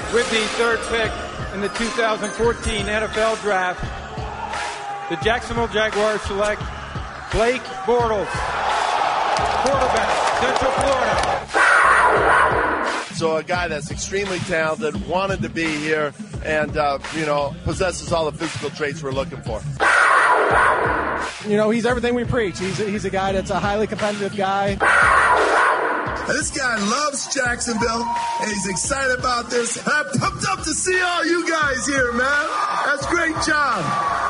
With the third pick in the 2014 NFL Draft, the Jacksonville Jaguars select Blake Bortles, quarterback, Central Florida. So a guy that's extremely talented, wanted to be here, and, possesses all the physical traits we're looking for. He's everything we preach. He's a guy that's a highly competitive guy. This guy loves Jacksonville, and he's excited about this. I'm pumped up to see all you guys here, man. That's a great job.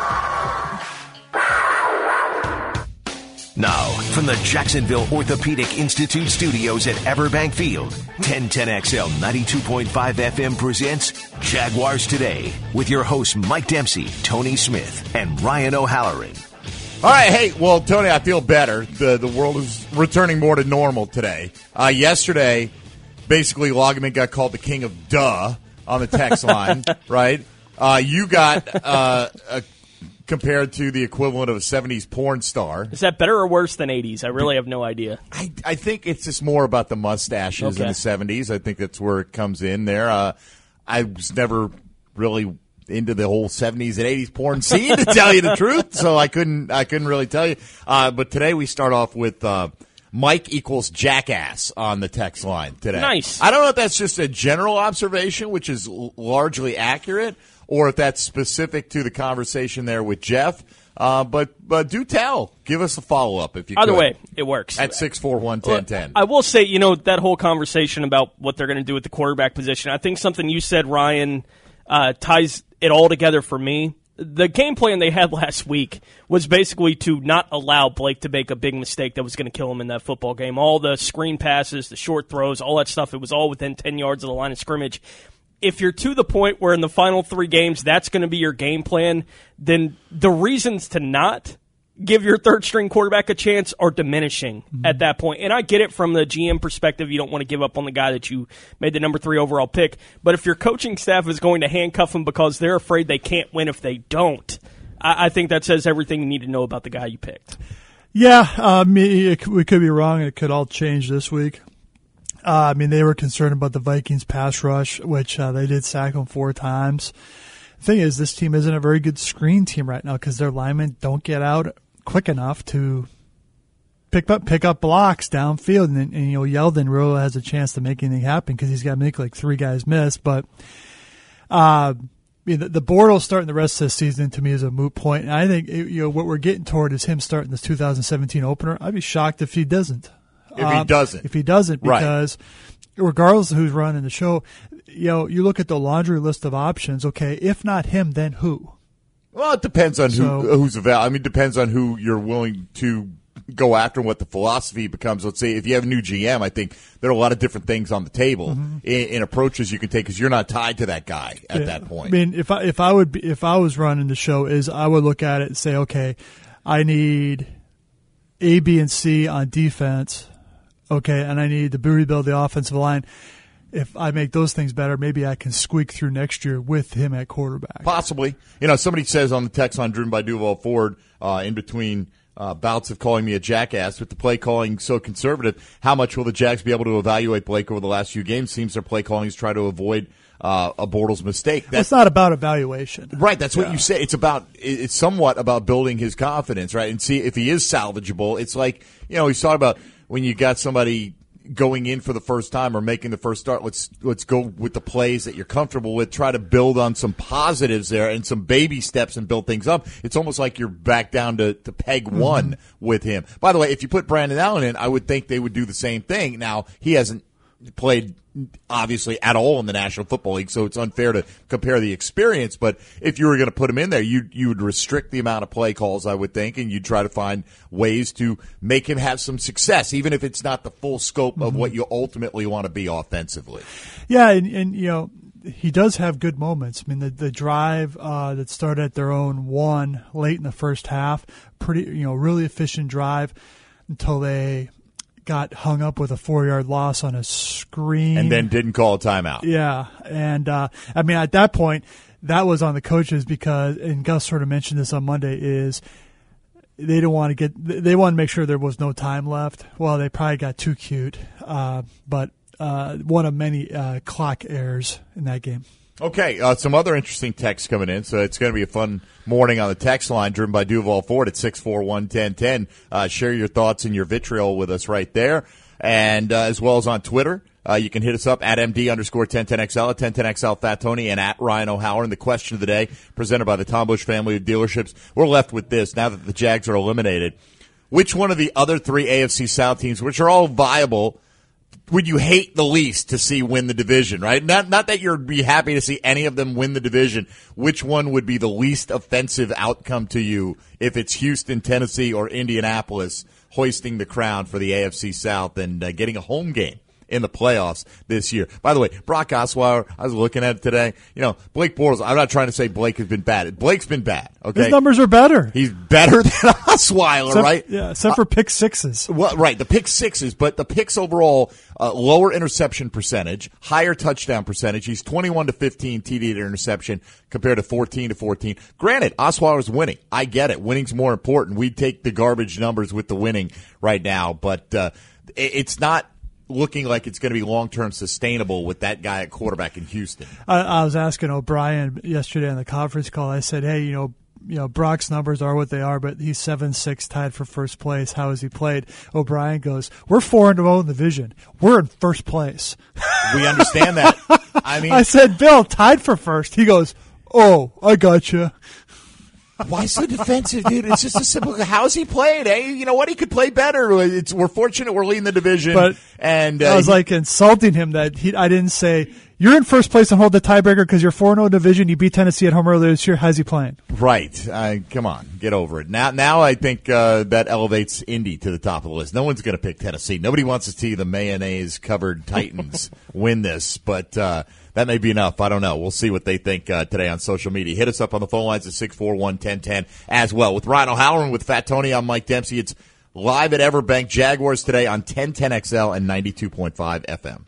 Now, from the Jacksonville Orthopedic Institute studios at Everbank Field, 1010XL 92.5 FM presents Jaguars Today with your hosts Mike Dempsey, Tony Smith, and Ryan O'Halloran. All right, hey, well, Tony, I feel better. The world is returning more to normal today. Yesterday, basically, Loggeman got called the king of duh on the text line, right? You got compared to the equivalent of a 70s porn star. Is that better or worse than 80s? I really have no idea. I think it's just more about the mustaches in the 70s. I think that's where it comes in there. I was never really into the whole 70s and 80s porn scene, to tell you the truth, so I couldn't really tell you. But today we start off with Mike equals jackass on the text line today. Nice. I don't know if that's just a general observation, which is largely accurate, or if that's specific to the conversation there with Jeff. But do tell. Give us a follow-up if you could. Either way, it works. At 641-1010. I will say, that whole conversation about what they're going to do with the quarterback position, I think something you said, Ryan, ties it all together for me. The game plan they had last week was basically to not allow Blake to make a big mistake that was going to kill him in that football game. All the screen passes, the short throws, all that stuff, it was all within 10 yards of the line of scrimmage. If you're to the point where in the final 3 games that's going to be your game plan, then the reasons to not give your third-string quarterback a chance are diminishing at that point. And I get it from the GM perspective. You don't want to give up on the guy that you made the number 3 overall pick. But if your coaching staff is going to handcuff him because they're afraid they can't win if they don't, I think that says everything you need to know about the guy you picked. Yeah, we could be wrong. It could all change this week. They were concerned about the Vikings pass rush, which they did sack them 4 times. The thing is, this team isn't a very good screen team right now because their linemen don't get out quick enough to pick up blocks downfield, and Yeldon really has a chance to make anything happen because he's got to make like 3 guys miss. But the Bortles starting the rest of the season to me is a moot point, and I think what we're getting toward is him starting this 2017 opener. I'd be shocked if he doesn't. If he doesn't, because regardless of who's running the show, you look at the laundry list of options. Okay, if not him, then who? Well, it depends on who's available. It depends on who you're willing to go after and what the philosophy becomes. Let's say if you have a new GM, I think there are a lot of different things on the table in approaches you can take because you're not tied to that guy at that point. If I was running the show, I would look at it and say, okay, I need A, B, and C on defense. Okay, and I need to rebuild the offensive line. If I make those things better, maybe I can squeak through next year with him at quarterback. Possibly. Somebody says on the text line driven by Duval Ford, in between bouts of calling me a jackass, with the play calling so conservative, how much will the Jags be able to evaluate Blake over the last few games? Seems their play calling is try to avoid a Bortles mistake. It's not about evaluation. Right, that's what you say. It's somewhat about building his confidence, right? And see if he is salvageable. It's like, he's talking about when you got somebody going in for the first time or making the first start, let's go with the plays that you're comfortable with, try to build on some positives there and some baby steps and build things up. It's almost like you're back down to peg 1 with him. By the way, if you put Brandon Allen in, I would think they would do the same thing. Now, he hasn't played obviously at all in the National Football League, so it's unfair to compare the experience. But if you were going to put him in there, you would restrict the amount of play calls, I would think, and you'd try to find ways to make him have some success, even if it's not the full scope of what you ultimately want to be offensively. Yeah, and he does have good moments. The drive that started at their own 1 late in the first half, pretty really efficient drive until they got hung up with a 4-yard loss on a screen. And then didn't call a timeout. Yeah. And, at that point, that was on the coaches because, and Gus sort of mentioned this on Monday, is they want to make sure there was no time left. Well, they probably got too cute. But one of many clock errors in that game. Okay, some other interesting texts coming in, so it's going to be a fun morning on the text line driven by Duval Ford at 641-1010. Share your thoughts and your vitriol with us right there, and as well as on Twitter. You can hit us up at MD_1010XL, at 1010XL Fat Tony, and at Ryan O'Halloran. And the question of the day, presented by the Tom Busch family of dealerships. We're left with this, now that the Jags are eliminated. Which one of the other three AFC South teams, which are all viable, would you hate the least to see win the division, right? Not that you'd be happy to see any of them win the division. Which one would be the least offensive outcome to you if it's Houston, Tennessee, or Indianapolis hoisting the crown for the AFC South and getting a home game in the playoffs this year? By the way, Brock Osweiler, I was looking at it today. Blake Bortles, I'm not trying to say Blake has been bad. Blake's been bad, okay? His numbers are better. He's better than Osweiler, right? Yeah, except for pick sixes. Well, right, the pick sixes, but the picks overall, lower interception percentage, higher touchdown percentage. He's 21-15 TD to interception compared to 14-14. Granted, Osweiler's winning. I get it. Winning's more important. We take the garbage numbers with the winning right now, but it's not looking like it's going to be long-term sustainable with that guy at quarterback in Houston. I was asking O'Brien yesterday on the conference call. I said, hey, Brock's numbers are what they are, but he's 7-6 tied for first place. How has he played? O'Brien goes, we're 4-0 in the division. We're in first place. We understand that. I said, Bill, tied for first. He goes, oh, I gotcha. Why so defensive, dude? It's just a simple. How's he played? Hey, you know what? He could play better. We're fortunate we're leading the division. But and I was insulting him that I didn't say you're in first place and hold the tiebreaker because you're 4-0 division. You beat Tennessee at home earlier this year. How's he playing? Right. Come on, get over it. Now I think that elevates Indy to the top of the list. No one's going to pick Tennessee. Nobody wants to see the mayonnaise-covered Titans win this, but that may be enough. I don't know. We'll see what they think today on social media. Hit us up on the phone lines at 641-1010 as well. With Ryan O'Halloran, with Fat Tony, I'm Mike Dempsey. It's live at Everbank Jaguars today on 1010XL and 92.5 FM.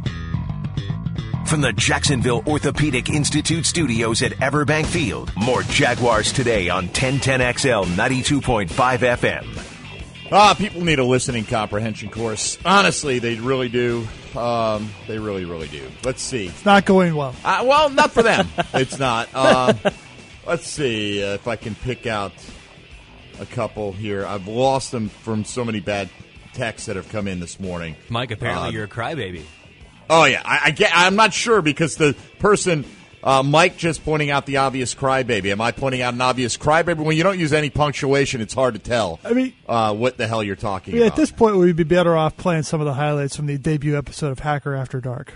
From the Jacksonville Orthopedic Institute studios at Everbank Field, more Jaguars today on 1010XL 92.5 FM. People need a listening comprehension course. Honestly, they really do. They really, really do. Let's see. It's not going well. Well, not for them. It's not. Let's see if I can pick out a couple here. I've lost them from so many bad texts that have come in this morning. Mike, apparently you're a crybaby. Oh, yeah. I'm not sure because the person... Mike just pointing out the obvious crybaby. Am I pointing out an obvious crybaby? When you don't use any punctuation, it's hard to tell what the hell you're talking about. At this point, we'd be better off playing some of the highlights from the debut episode of Hacker After Dark.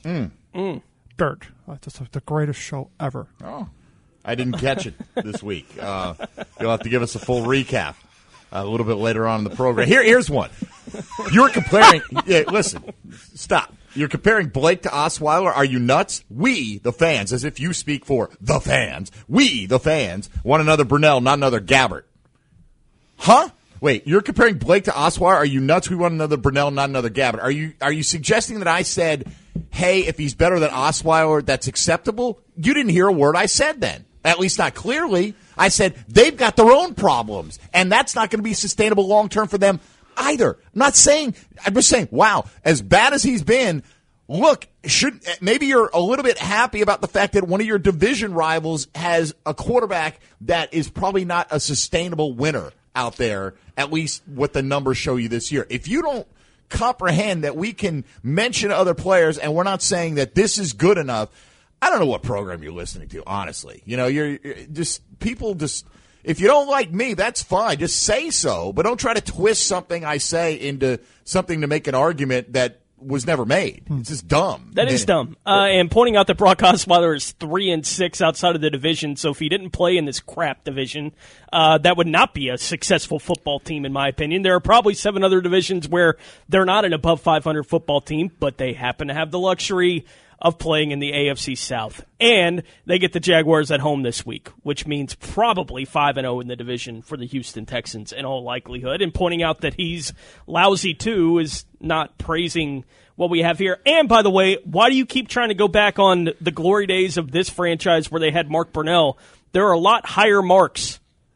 Dirt. That's the greatest show ever. Oh, I didn't catch it this week. You'll have to give us a full recap a little bit later on in the program. Here's one. You're comparing. Listen, stop. You're comparing Blake to Osweiler. Are you nuts? We, the fans, as if you speak for the fans, we, the fans, want another Brunell, not another Gabbert. Huh? Wait, you're comparing Blake to Osweiler? Are you nuts? We want another Brunell, not another Gabbert. Are you suggesting that I said, hey, if he's better than Osweiler, that's acceptable? You didn't hear a word I said then. At least not clearly. I said they've got their own problems, and that's not going to be sustainable long-term for them either. I'm just saying, wow, as bad as he's been, look, maybe you're a little bit happy about the fact that one of your division rivals has a quarterback that is probably not a sustainable winner out there, at least what the numbers show you this year. If you don't comprehend that we can mention other players and we're not saying that this is good enough, I don't know what program you're listening to, honestly. You're just people just... If you don't like me, that's fine. Just say so, but don't try to twist something I say into something to make an argument that was never made. It's just dumb. That is dumb. And pointing out that Brock Osweiler is 3-6 outside of the division, so if he didn't play in this crap division, that would not be a successful football team, in my opinion. There are probably 7 other divisions where they're not an above 500 football team, but they happen to have the luxury of playing in the AFC South. And they get the Jaguars at home this week, which means probably 5-0 in the division for the Houston Texans in all likelihood. And pointing out that he's lousy too is not praising what we have here. And by the way, why do you keep trying to go back on the glory days of this franchise where they had Mark Brunell? There are a lot higher marks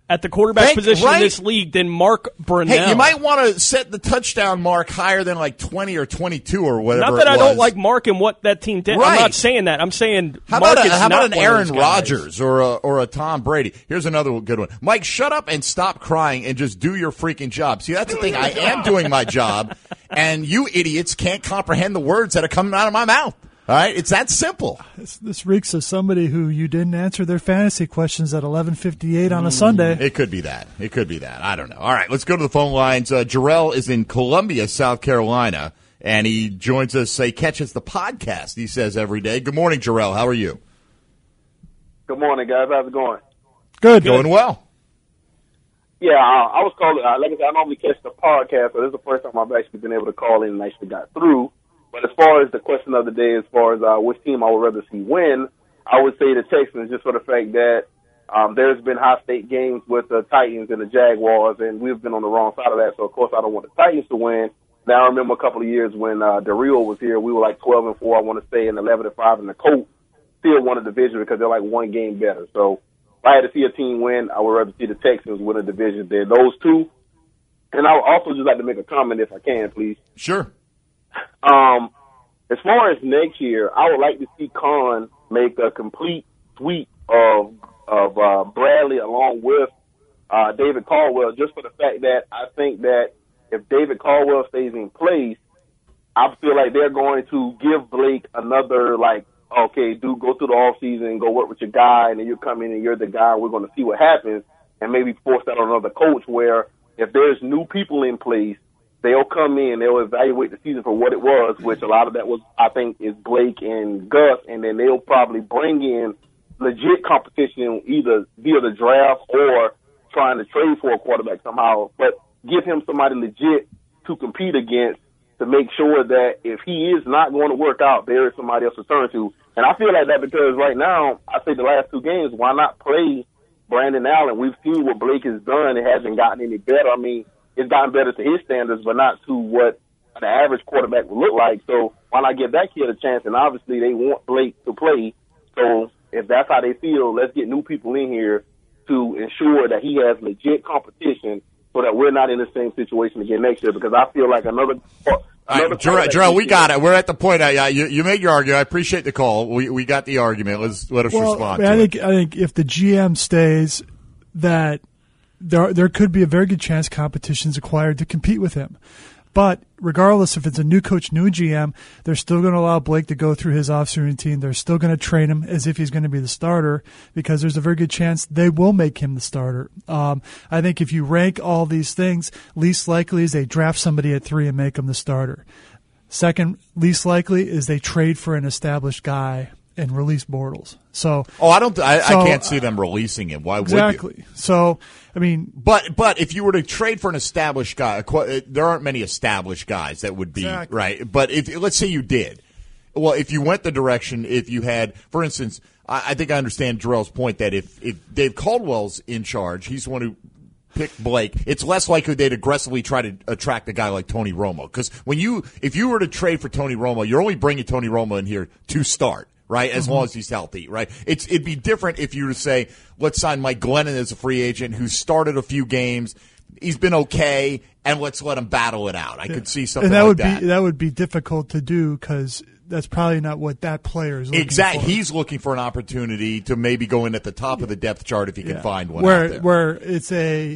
at the quarterback position in this league than Mark Brunell. Hey, you might want to set the touchdown mark higher than like 20 or 22 or whatever. Not that I don't like Mark and what that team did. Right. I'm not saying that. I'm saying how Mark about an Aaron Rodgers Rodgers or a Tom Brady? Here's another good one. Mike, shut up and stop crying and just do your freaking job. See, that's the thing. I am doing my job, and you idiots can't comprehend the words that are coming out of my mouth. All right, it's that simple. This reeks of somebody who you didn't answer their fantasy questions at 11:58 on a Sunday. It could be that. I don't know. All right, let's go to the phone lines. Jarrell is in Columbia, South Carolina, and he joins us. He catches the podcast, he says, every day. Good morning, Jarrell. How are you? Good morning, guys. How's it going? Good. Going well. Yeah, I was calling. Like I said, I normally catch the podcast, so this is the first time I've actually been able to call in and actually got through. But as far as the question of the day, as far as which team I would rather see win, I would say the Texans, just for the fact that there's been high-stake games with the Titans and the Jaguars, and we've been on the wrong side of that. So, of course, I don't want the Titans to win. Now, I remember a couple of years when Darrell was here, we were like 12-4, I want to say, and 11-5, and the Colts still won a division because they're like one game better. So if I had to see a team win, I would rather see the Texans win a division than those two. And I would also just like to make a comment if I can, please. Sure. As far as next year, I would like to see Khan make a complete sweep of Bradley along with David Caldwell, just for the fact that I think that if David Caldwell stays in place, I feel like they're going to give Blake another, like, okay, dude, go through the offseason, go work with your guy, and then you come in and you're the guy, we're going to see what happens, and maybe force that on another coach where if there's new people in place, they'll come in, they'll evaluate the season for what it was, which a lot of that was, I think, is Blake and Gus, and then they'll probably bring in legit competition either via the draft or trying to trade for a quarterback somehow, but give him somebody legit to compete against to make sure that if he is not going to work out, there is somebody else to turn to. And I feel like that because right now, I say the last two games, why not play Brandon Allen? We've seen what Blake has done. It hasn't gotten any better. I mean, it's gotten better to his standards, but not to what the average quarterback would look like. So why not give that kid a chance? And obviously they want Blake to play. So if that's how they feel, let's get new people in here to ensure that he has legit competition so that we're not in the same situation again next year, because I feel like another Jarrell, we got it. We're at the point. You made your argument. I appreciate the call. We got the argument. Let us respond. I think if the GM stays, that there could be a very good chance competition's acquired to compete with him. But regardless if it's a new coach, new GM, they're still going to allow Blake to go through his off-season routine. They're still going to train him as if he's going to be the starter because there's a very good chance they will make him the starter. I think if you rank all these things, least likely is they draft somebody at 3 and make him the starter. Second, least likely is they trade for an established guy and release Bortles. So, I can't see them releasing him. Why would you? Exactly. So, I mean, but if you were to trade for an established guy, there aren't many established guys that would be right. But let's say you did, well, if you went the direction, if you had, for instance, I think I understand Jarrell's point that if Dave Caldwell's in charge, he's the one who picked Blake, it's less likely they'd aggressively try to attract a guy like Tony Romo. Because if you were to trade for Tony Romo, you're only bringing Tony Romo in here to start. Right, as long as he's healthy, right? It'd be different if you were to say, let's sign Mike Glennon as a free agent who started a few games, he's been okay, and let's let him battle it out. I could see something like that. That would be difficult to do because that's probably not what that player is looking for. Exactly. He's looking for an opportunity to maybe go in at the top of the depth chart if he can find one out there. Where it's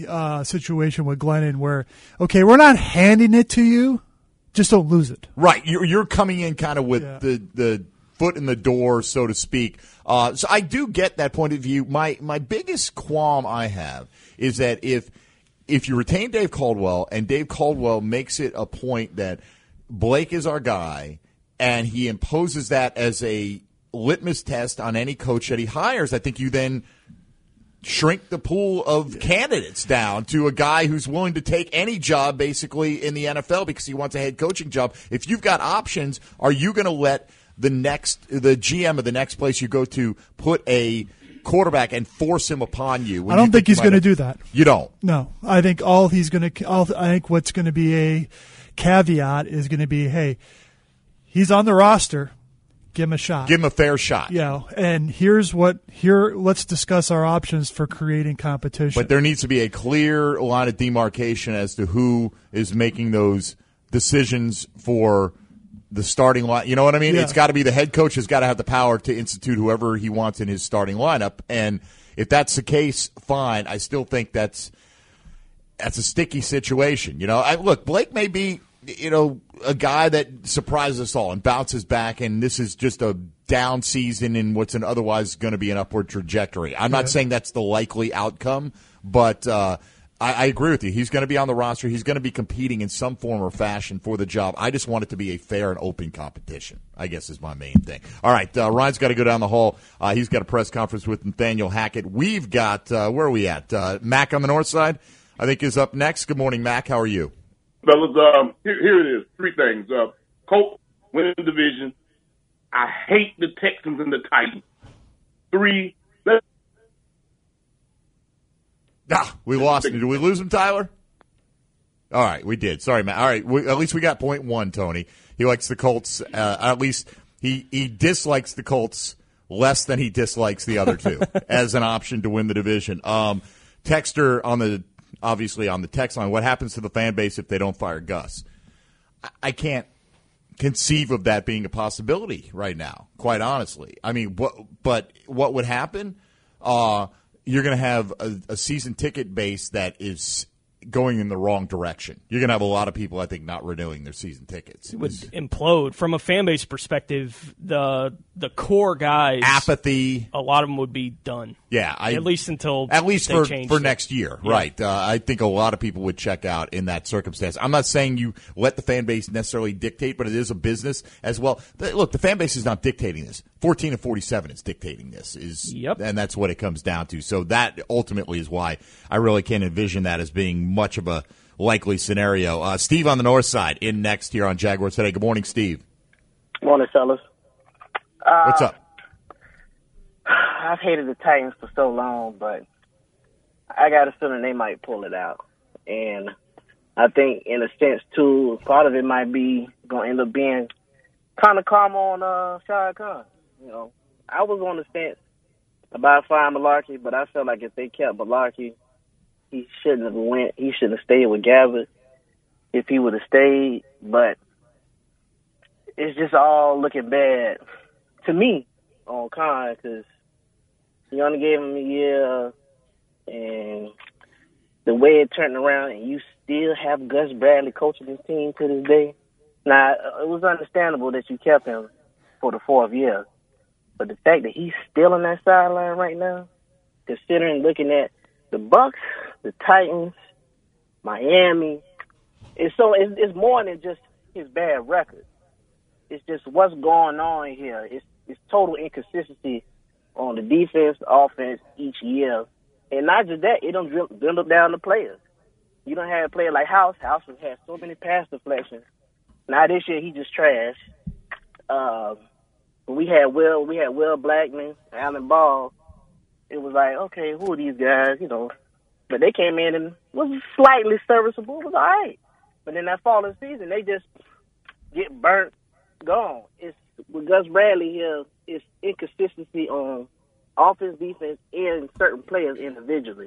a situation with Glennon where, okay, we're not handing it to you, just don't lose it. Right. You're coming in kind of with the foot in the door, so to speak. So I do get that point of view. My biggest qualm I have is that if you retain Dave Caldwell and Dave Caldwell makes it a point that Blake is our guy and he imposes that as a litmus test on any coach that he hires, I think you then shrink the pool of candidates down to a guy who's willing to take any job basically in the NFL because he wants a head coaching job. If you've got options, are you going to let the GM of the next place you go to put a quarterback and force him upon you? I don't think he's going to do that. You don't? No. I think I think what's going to be a caveat is going to be, hey, he's on the roster. Give him a shot. Give him a fair shot. And let's discuss our options for creating competition. But there needs to be a clear line of demarcation as to who is making those decisions for the starting line. You know what I mean? Yeah. It's got to be the head coach has got to have the power to institute whoever he wants in his starting lineup. And if that's the case, fine. I still think that's a sticky situation. Look, Blake may be, a guy that surprises us all and bounces back, and this is just a down season in what's otherwise going to be an upward trajectory. I'm not saying that's the likely outcome, but I agree with you. He's going to be on the roster. He's going to be competing in some form or fashion for the job. I just want it to be a fair and open competition, I guess, is my main thing. All right, Ryan's got to go down the hall. He's got a press conference with Nathaniel Hackett. We've got, where are we at? Mac on the north side, I think, is up next. Good morning, Mac. How are you? Fellas, here it is. Three things. Colts winning the division. I hate the Texans and the Titans. 3. We lost him. Did we lose him, Tyler? All right, we did. Sorry, Matt. All right, at least we got point one, Tony. He likes the Colts. At least he dislikes the Colts less than he dislikes the other two as an option to win the division. Texter obviously on the text line, what happens to the fan base if they don't fire Gus? I can't conceive of that being a possibility right now, quite honestly. I mean, what would happen? You're going to have a season ticket base that is going in the wrong direction. You're going to have a lot of people, I think, not renewing their season tickets. It would implode. From a fan base perspective, the core guys, apathy, a lot of them would be done. Yeah, at least until for next year, yeah. Right? I think a lot of people would check out in that circumstance. I'm not saying you let the fan base necessarily dictate, but it is a business as well. Look, the fan base is not dictating this. 14 and 47 is dictating this, and that's what it comes down to. So that ultimately is why I really can't envision that as being much of a likely scenario. Steve on the north side in next here on Jaguars Today. Good morning, Steve. Morning, fellas. What's up? I've hated the Titans for so long, but I got a feeling they might pull it out. And I think, in a sense, too, part of it might be going to end up being kind of karma on Shad Khan. I was on the fence about firing Malarkey, but I felt like if they kept Malarkey, he shouldn't have went. He should have stayed with Gabbard if he would have stayed. But it's just all looking bad to me on Khan because he only gave him a year, and the way it turned around, and you still have Gus Bradley coaching his team to this day. Now, it was understandable that you kept him for the 4th year, but the fact that he's still on that sideline right now, considering looking at the Bucs, the Titans, Miami, it's more than just his bad record. It's just what's going on here. It's total inconsistency on the defense, offense each year. And not just that, it don't dwindle down the players. You don't have a player like House. House has had so many pass deflections. Now this year he just trash. We had Will Blackman, Alan Ball. It was like, okay, who are these guys? But they came in and was slightly serviceable. It was all right. But then that following season, they just get burnt, gone. It's with Gus Bradley here. It's inconsistency on offense, defense, and certain players individually.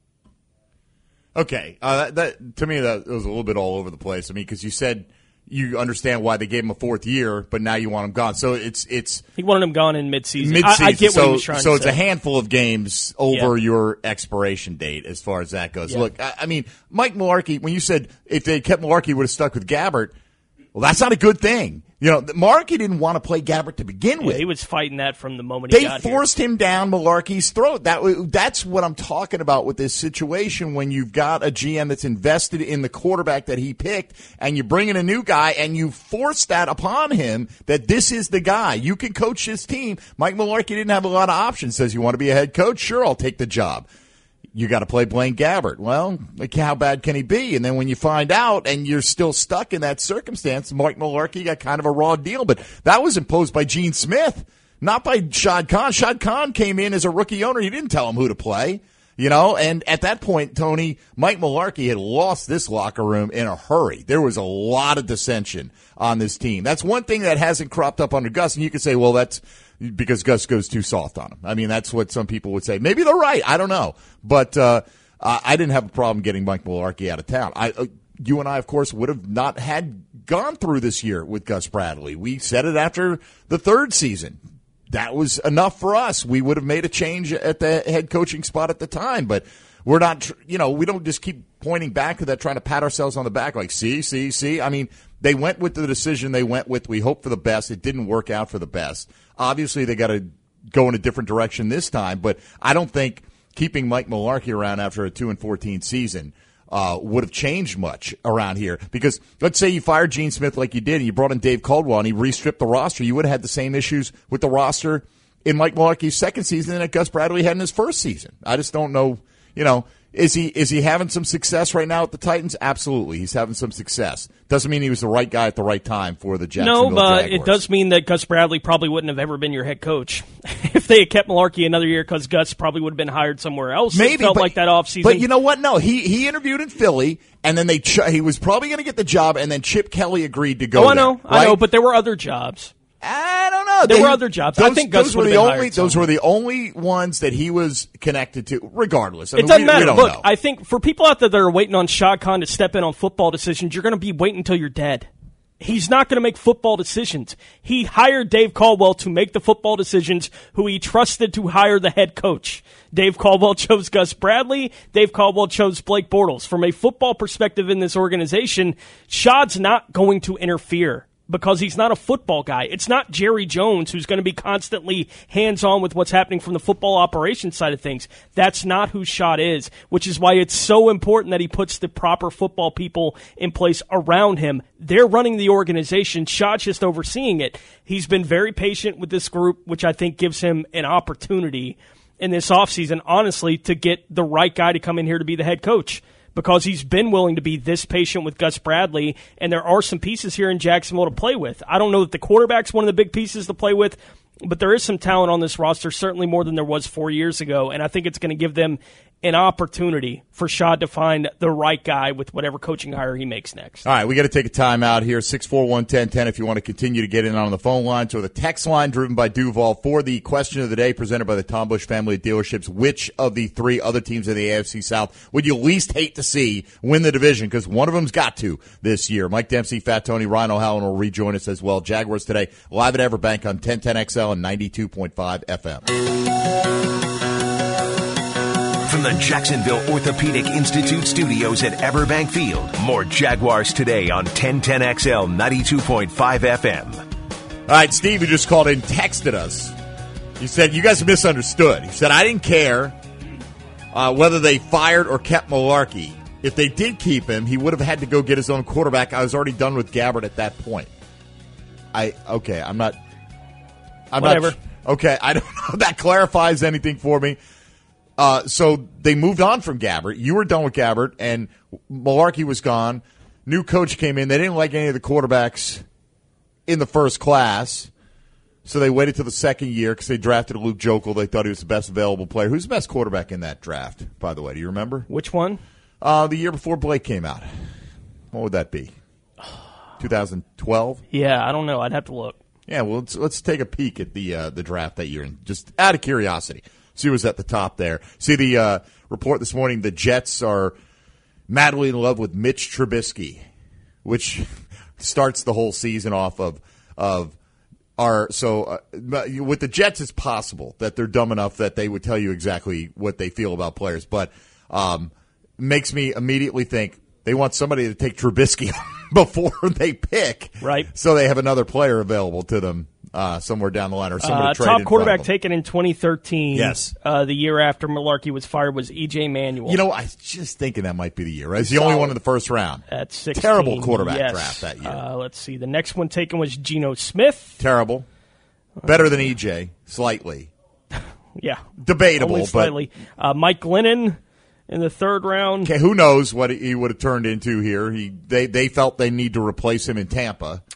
Okay, that to me that was a little bit all over the place. I mean, because you said you understand why they gave him a 4th year, but now you want him gone. So it's he wanted him gone in midseason. I get what he was trying to say. So it's a handful of games over your expiration date as far as that goes. Yeah. Look, I mean, Mike Mularkey, when you said if they kept Mularkey, would have stuck with Gabbert. Well, that's not a good thing. Mularkey didn't want to play Gabbert to begin with. He was fighting that from the moment he got here. They forced him down Mularkey's throat. That's what I'm talking about with this situation when you've got a GM that's invested in the quarterback that he picked and you bring in a new guy and you force that upon him that this is the guy. You can coach this team. Mike Mularkey didn't have a lot of options. Says, you want to be a head coach? Sure, I'll take the job. You got to play Blaine Gabbert. Well, how bad can he be? And then when you find out and you're still stuck in that circumstance, Mike Mularkey got kind of a raw deal. But that was imposed by Gene Smith, not by Shad Khan. Shad Khan came in as a rookie owner. He didn't tell him who to play. And at that point, Tony, Mike Mularkey had lost this locker room in a hurry. There was a lot of dissension on this team. That's one thing that hasn't cropped up under Gus, and you could say, well, that's because Gus goes too soft on him. I mean, that's what some people would say. Maybe they're right. I don't know. But I didn't have a problem getting Mike Mularkey out of town. You and I, of course, would have not gone through this year with Gus Bradley. We said it after the third season. That was enough for us. We would have made a change at the head coaching spot at the time, but we're not, we don't just keep pointing back to that, trying to pat ourselves on the back like, see. I mean, they went with the decision they went with. We hope for the best. It didn't work out for the best. Obviously, they got to go in a different direction this time, but I don't think keeping Mike Mularkey around after a 2-14 season would have changed much around here. Because let's say you fired Gene Smith like you did and you brought in Dave Caldwell and he re-stripped the roster, you would have had the same issues with the roster in Mike Mularkey's second season that Gus Bradley had in his first season. I just don't know, is he having some success right now at the Titans? Absolutely. He's having some success. Doesn't mean he was the right guy at the right time for the Jacksonville Jaguars. Jaguars. It does mean that Gus Bradley probably wouldn't have ever been your head coach. If they had kept Mularkey another year, because Gus probably would have been hired somewhere else. Maybe, it felt like that offseason. But you know what? No, he interviewed in Philly, and then he was probably going to get the job, and then Chip Kelly agreed to go there. I know, but there were other jobs. I don't know. There were other jobs. I think Gus would have been hired those were the only ones that he was connected to, regardless. It doesn't matter. We don't Look, know. I think for people out there that are waiting on Shad Khan to step in on football decisions, you're going to be waiting until you're dead. He's not going to make football decisions. He hired Dave Caldwell to make the football decisions, who he trusted to hire the head coach. Dave Caldwell chose Gus Bradley. Dave Caldwell chose Blake Bortles. From a football perspective in this organization, Shad's not going to interfere, because he's not a football guy. It's not Jerry Jones who's going to be constantly hands-on with what's happening from the football operations side of things. That's not who Shad is, which is why it's so important that he puts the proper football people in place around him. They're running the organization. Shad's just overseeing it. He's been very patient with this group, which I think gives him an opportunity in this offseason, honestly, to get the right guy to come in here to be the head coach, because he's been willing to be this patient with Gus Bradley, and there are some pieces here in Jacksonville to play with. I don't know that the quarterback's one of the big pieces to play with, but there is some talent on this roster, certainly more than there was 4 years ago, and I think it's going to give them an opportunity for Shad to find the right guy with whatever coaching hire he makes next. All right, we got to take a time out here. 641-1010 if you want to continue to get in on the phone lines or the text line driven by Duval for the question of the day presented by the Tom Bush family of dealerships. Which of the three other teams in the AFC South would you least hate to see win the division? Because one of them's got to this year. Mike Dempsey, Fat Tony, Ryan O'Halloran will rejoin us as well. Jaguars today, live at Everbank on 1010XL and 92.5 FM. From the Jacksonville Orthopedic Institute studios at Everbank Field, more Jaguars today on 1010XL 92.5 FM. All right, Steve, who just called in, texted us. He said, you guys misunderstood. He said, I didn't care whether they fired or kept Mularkey. If they did keep him, he would have had to go get his own quarterback. I was already done with Gabbert at that point. I'm not. Whatever. Okay, I don't know if that clarifies anything for me. So they moved on from Gabbert. You were done with Gabbert, and Mularkey was gone. New coach came in. They didn't like any of the quarterbacks in the first class, so they waited till the second year because they drafted Luke Jokel. They thought he was the best available player. Who's the best quarterback in that draft, by the way? Do you remember? Which one? The year before Blake came out. What would that be? 2012? Yeah, I don't know. I'd have to look. Yeah, well, let's take a peek at the draft that year, and just out of curiosity. See who was at the top there. See the report this morning, the Jets are madly in love with Mitch Trubisky, which starts the whole season off with the Jets, it's possible that they're dumb enough that they would tell you exactly what they feel about players, but makes me immediately think they want somebody to take Trubisky before they pick. Right. So they have another player available to them somewhere down the line, or someone to trade top in quarterback front of them. taken in 2013. Yes. The year after Mularkey was fired was E.J. Manuel. You know, I was just thinking that might be the year. Right? He's the only one in the first round. At 16. Terrible quarterback yes. draft that year. Let's see. The next one taken was Geno Smith. Terrible. Better than E.J. Slightly. Yeah. Debatable, only slightly. Mike Glennon in the third round. Okay, who knows what he would have turned into here. They felt they need to replace him in Tampa.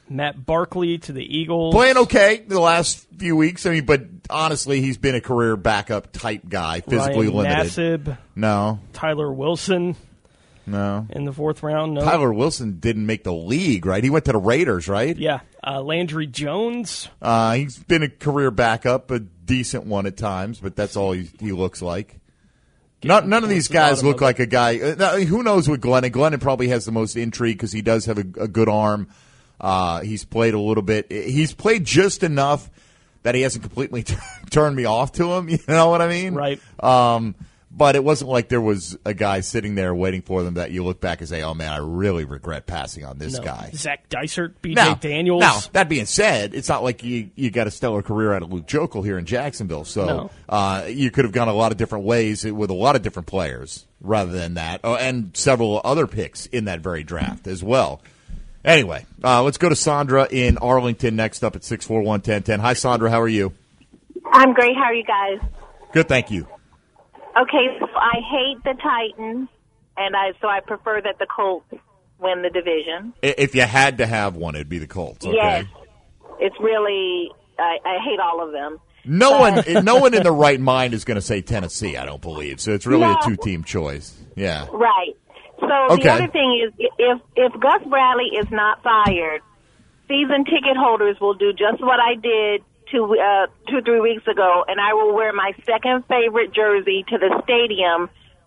Matt Barkley to the Eagles. Playing okay the last few weeks. I mean, but honestly, he's been a career backup type guy, physically Ryan limited. Nassib. No. Tyler Wilson. No. In the 4th round, no. Tyler Wilson didn't make the league, right? He went to the Raiders, right? Yeah. Landry Jones. He's been a career backup, a decent one at times, but that's all he looks like. None of these guys look like a guy. Who knows with Glennon? Glennon probably has the most intrigue because he does have a good arm. He's played a little bit. He's played just enough that he hasn't completely turned me off to him. You know what I mean? Right. But it wasn't like there was a guy sitting there waiting for them that you look back and say, oh, man, I really regret passing on this guy. Zach Dysert, B.J. Daniels. Now, that being said, it's not like you got a stellar career out of Luke Jokel here in Jacksonville. So you could have gone a lot of different ways with a lot of different players rather than that. Oh, and several other picks in that very draft as well. Anyway, let's go to Sandra in Arlington next up at 641-1010. Hi, Sandra. How are you? I'm great. How are you guys? Good, thank you. Okay, so I hate the Titans, and so I prefer that the Colts win the division. If you had to have one, it'd be the Colts. Okay? Yes, it's really I hate all of them. No one in the right mind is going to say Tennessee. I don't believe so. It's really a 2-team choice. Yeah, right. So the other thing is, if Gus Bradley is not fired, season ticket holders will do just what I did 2-3 weeks ago, and I will wear my second favorite jersey to the stadium.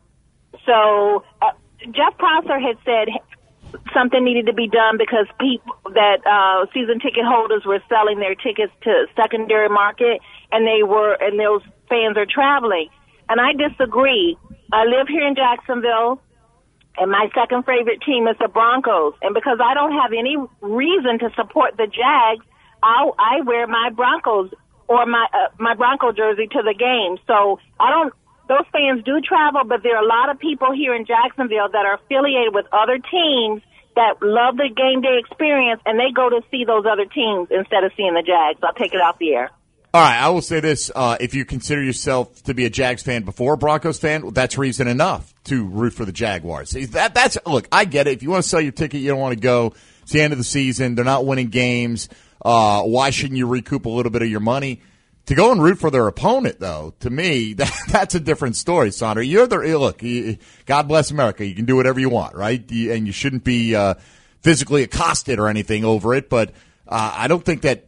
So Jeff Prosser had said something needed to be done because season ticket holders were selling their tickets to secondary market, and those fans are traveling. And I disagree. I live here in Jacksonville, and my second favorite team is the Broncos. And because I don't have any reason to support the Jags, I wear my Broncos or my Bronco jersey to the game. So those fans do travel, but there are a lot of people here in Jacksonville that are affiliated with other teams that love the game day experience, and they go to see those other teams instead of seeing the Jags. I'll take it off the air. All right, I will say this. If you consider yourself to be a Jags fan before a Broncos fan, that's reason enough to root for the Jaguars. Look, I get it. If you want to sell your ticket, you don't want to go. It's the end of the season. They're not winning games. Why shouldn't you recoup a little bit of your money? To go and root for their opponent, though, to me, that's a different story, Sandra. God bless America. You can do whatever you want, right? And you shouldn't be physically accosted or anything over it. But I don't think that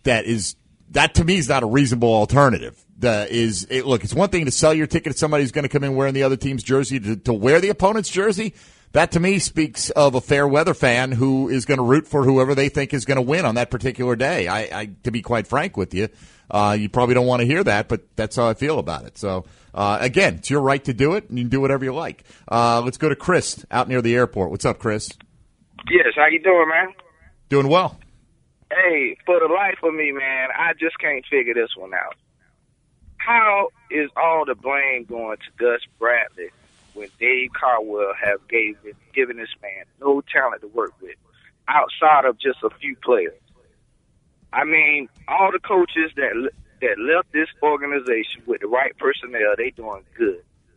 to me is not a reasonable alternative. It's one thing to sell your ticket to somebody who's going to come in wearing the other team's jersey. To wear the opponent's jersey, that to me speaks of a fair weather fan who is going to root for whoever they think is going to win on that particular day. To be quite frank with you, you probably don't want to hear that, but that's how I feel about it. So, again, it's your right to do it, and you can do whatever you like. Let's go to Chris out near the airport. What's up, Chris? Yes, how you doing, man? Doing well. Hey, for the life of me, man, I just can't figure this one out. How is all the blame going to Gus Bradley when Dave Caldwell have given this man no talent to work with outside of just a few players? I mean, all the coaches that left this organization with the right personnel, they doing good.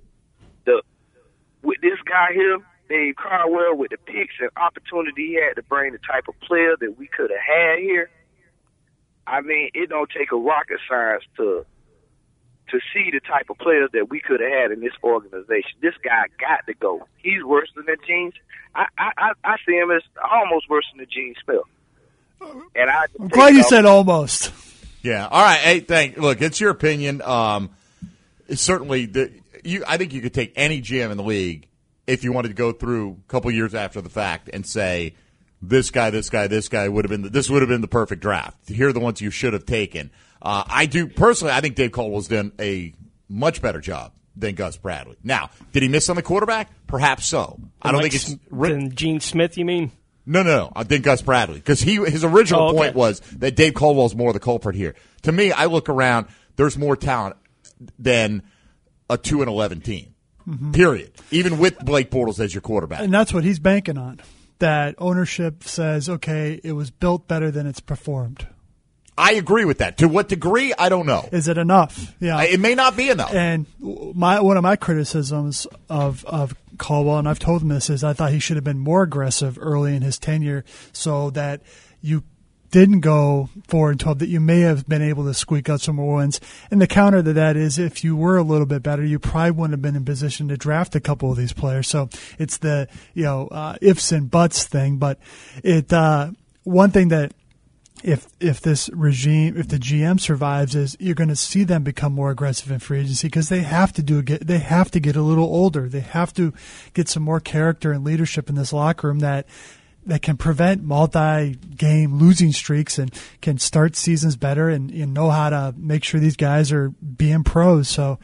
With this guy here, Dave Caldwell, with the picks and opportunity he had to bring the type of player that we could have had here, I mean, it don't take a rocket science to see the type of players that we could have had in this organization. This guy got to go. He's worse than the Gene. I see him as almost worse than the Gene Smith. And I'm glad you said almost. Yeah. All right. Hey, look, it's your opinion. Certainly, I think you could take any GM in the league if you wanted to go through a couple years after the fact and say, this guy would have been the perfect draft. Here are the ones you should have taken. I think Dave Caldwell's done a much better job than Gus Bradley. Now, did he miss on the quarterback? Perhaps so. I don't think it's than Gene Smith, you mean? No. I think Gus Bradley, because his original point was that Dave Caldwell's more the culprit here. To me, I look around. There's more talent than a 2-11 team. Mm-hmm. Period. Even with Blake Bortles as your quarterback, and that's what he's banking on. That ownership says, okay, it was built better than it's performed. I agree with that. To what degree, I don't know. Is it enough? Yeah, it may not be enough. And one of my criticisms of Caldwell, and I've told him this, is I thought he should have been more aggressive early in his tenure, so that you didn't go 4-12 that you may have been able to squeak out some more wins. And the counter to that is if you were a little bit better, you probably wouldn't have been in position to draft a couple of these players. So it's the ifs and buts thing. But one thing that if this regime, if the GM survives, is you're going to see them become more aggressive in free agency because they have to get a little older. They have to get some more character and leadership in this locker room that can prevent multi-game losing streaks and can start seasons better and know how to make sure these guys are being pros. So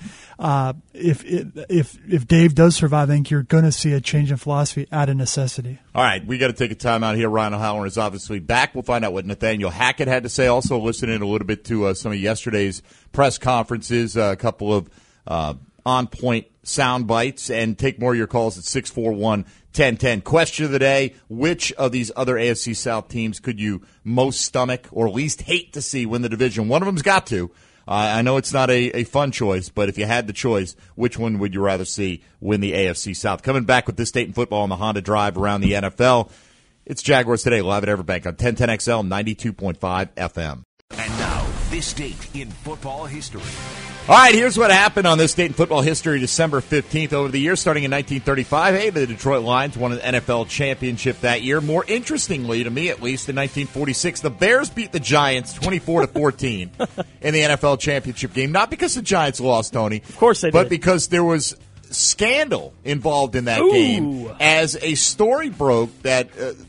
if Dave does survive, I think you're going to see a change in philosophy out of necessity. All right, we got to take a time out here. Ryan O'Halloran is obviously back. We'll find out what Nathaniel Hackett had to say. Also listen in a little bit to some of yesterday's press conferences, a couple of on-point sound bites, and take more of your calls at 641-1010. Question of the day, which of these other AFC South teams could you most stomach or least hate to see win the division? One of them's got to. I know it's not a fun choice, but if you had the choice, which one would you rather see win the AFC South? Coming back with This State in Football on the Honda Drive around the NFL, it's Jaguars Today, live at Everbank on 1010XL, 92.5 FM. And now, This Date in Football History. All right, here's what happened on This Date in Football History, December 15th. Over the year, starting in 1935, hey, the Detroit Lions won an NFL championship that year. More interestingly, to me at least, in 1946, the Bears beat the Giants 24-14 in the NFL championship game. Not because the Giants lost, Tony. Of course they did. But because there was scandal involved in that game as a story broke that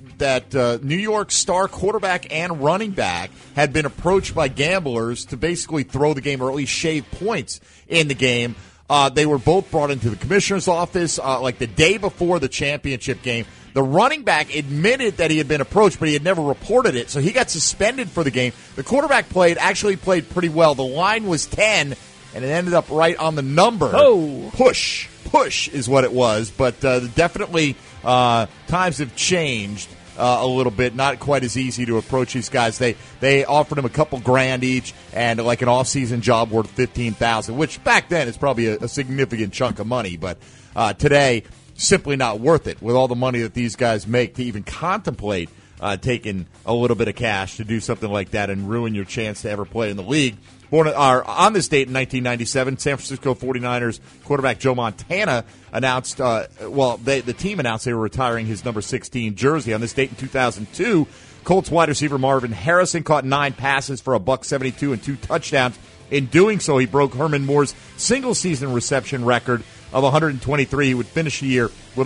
New York star quarterback and running back had been approached by gamblers to basically throw the game or at least shave points in the game. They were both brought into the commissioner's office like the day before the championship game. The running back admitted that he had been approached, but he had never reported it, so he got suspended for the game. The quarterback actually played pretty well. The line was 10, and it ended up right on the number. Oh. Push is what it was, but definitely times have changed a little bit. Not quite as easy to approach these guys. They offered him a couple grand each and like an off-season job worth $15,000, which back then is probably a significant chunk of money, but today simply not worth it with all the money that these guys make to even contemplate taking a little bit of cash to do something like that and ruin your chance to ever play in the league. On this date in 1997, San Francisco 49ers quarterback Joe Montana announced, the team announced they were retiring his number 16 jersey. On this date in 2002, Colts wide receiver Marvin Harrison caught 9 passes for $172 and 2 touchdowns. In doing so, he broke Herman Moore's single-season reception record of 123. He would finish the year with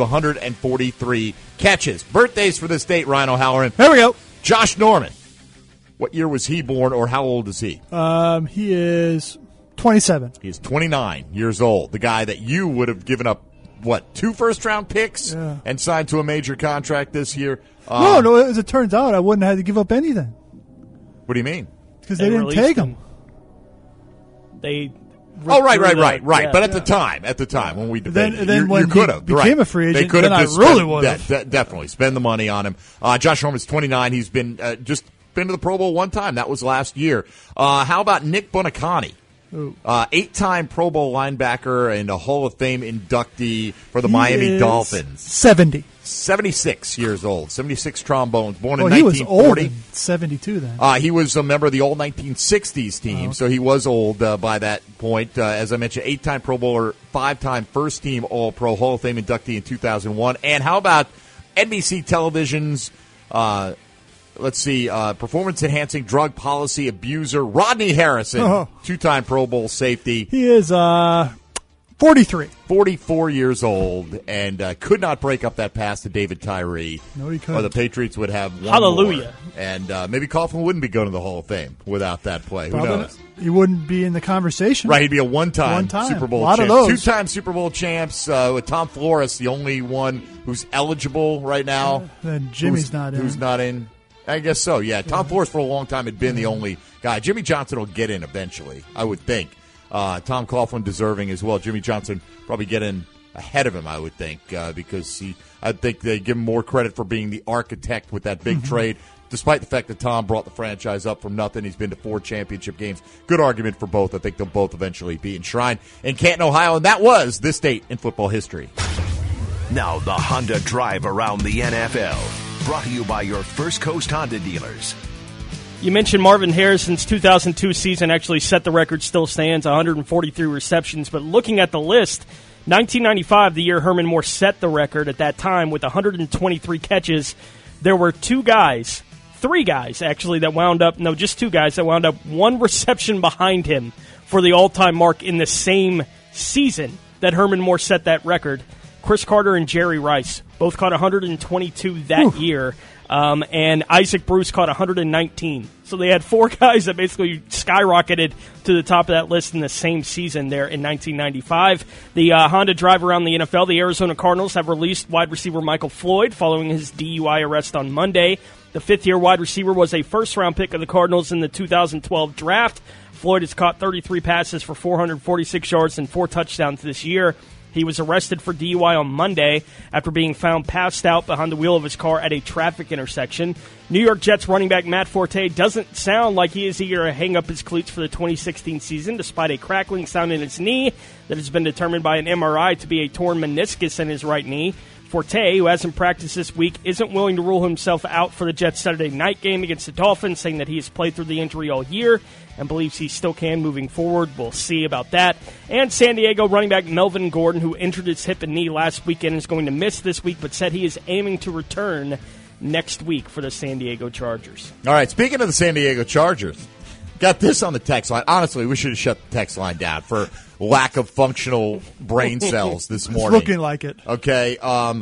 143 catches. Birthdays for this date, Ryan O'Halloran. There we go. Josh Norman. What year was he born, or how old is he? He is 27. He's 29 years old. The guy that you would have given up, 2 first-round picks and signed to a major contract this year? No, as it turns out, I wouldn't have had to give up anything. What do you mean? Because they didn't take him. They... right. Yeah, but at the time when we debated, you could have became a free agent. They could have. I really would have definitely spend the money on him. Josh Norman's 29. He's been just been to the Pro Bowl one time. That was last year. How about Nick Buoniconti? 8-time Pro Bowl linebacker and a Hall of Fame inductee for the Miami Dolphins. 76 years old. 76 trombones. Born in 1940. He was old in 72 then. He was a member of the All-1960s team, so he was old by that point. As I mentioned, 8-time Pro Bowler, 5-time first-team All-Pro, Hall of Fame inductee in 2001. And how about NBC Television's... performance-enhancing drug policy abuser Rodney Harrison, 2-time Pro Bowl safety. He is 43. 44 years old, and could not break up that pass to David Tyree. No, he couldn't. Or the Patriots would have one Hallelujah. more. And maybe Coughlin wouldn't be going to the Hall of Fame without that play. Who knows? He wouldn't be in the conversation. Right, he'd be a one-time Super Bowl champ. A lot of those. 2-time Super Bowl champs, with Tom Flores, the only one who's eligible right now. Then Jimmy's not in. Who's not in. I guess so, yeah. Tom Flores for a long time had been the only guy. Jimmy Johnson will get in eventually, I would think. Tom Coughlin deserving as well. Jimmy Johnson probably get in ahead of him, I would think, because I think they give him more credit for being the architect with that big trade, despite the fact that Tom brought the franchise up from nothing. He's been to 4 championship games. Good argument for both. I think they'll both eventually be enshrined in Canton, Ohio, and that was This Date in Football History. Now the Honda Drive around the NFL. Brought to you by your First Coast Honda dealers. You mentioned Marvin Harrison's 2002 season actually set the record, still stands, 143 receptions. But looking at the list, 1995, the year Herman Moore set the record at that time with 123 catches, there were three guys actually that wound up, just two guys that wound up one reception behind him for the all-time mark in the same season that Herman Moore set that record. Chris Carter and Jerry Rice both caught 122 that year, and Isaac Bruce caught 119. So they had four guys that basically skyrocketed to the top of that list in the same season there in 1995. The Honda drive around the NFL, the Arizona Cardinals have released wide receiver Michael Floyd following his DUI arrest on Monday. The fifth-year wide receiver was a first-round pick of the Cardinals in the 2012 draft. Floyd has caught 33 passes for 446 yards and 4 touchdowns this year. He was arrested for DUI on Monday after being found passed out behind the wheel of his car at a traffic intersection. New York Jets running back Matt Forte doesn't sound like he is eager to hang up his cleats for the 2016 season, despite a crackling sound in his knee that has been determined by an MRI to be a torn meniscus in his right knee. Forte, who hasn't practiced this week, isn't willing to rule himself out for the Jets' Saturday night game against the Dolphins, saying that he has played through the injury all year and believes he still can moving forward. We'll see about that. And San Diego running back Melvin Gordon, who injured his hip and knee last weekend, is going to miss this week, but said he is aiming to return next week for the San Diego Chargers. All right, speaking of the San Diego Chargers, got this on the text line. Honestly, we should have shut the text line down for lack of functional brain cells this morning. It's looking like it. Okay. Were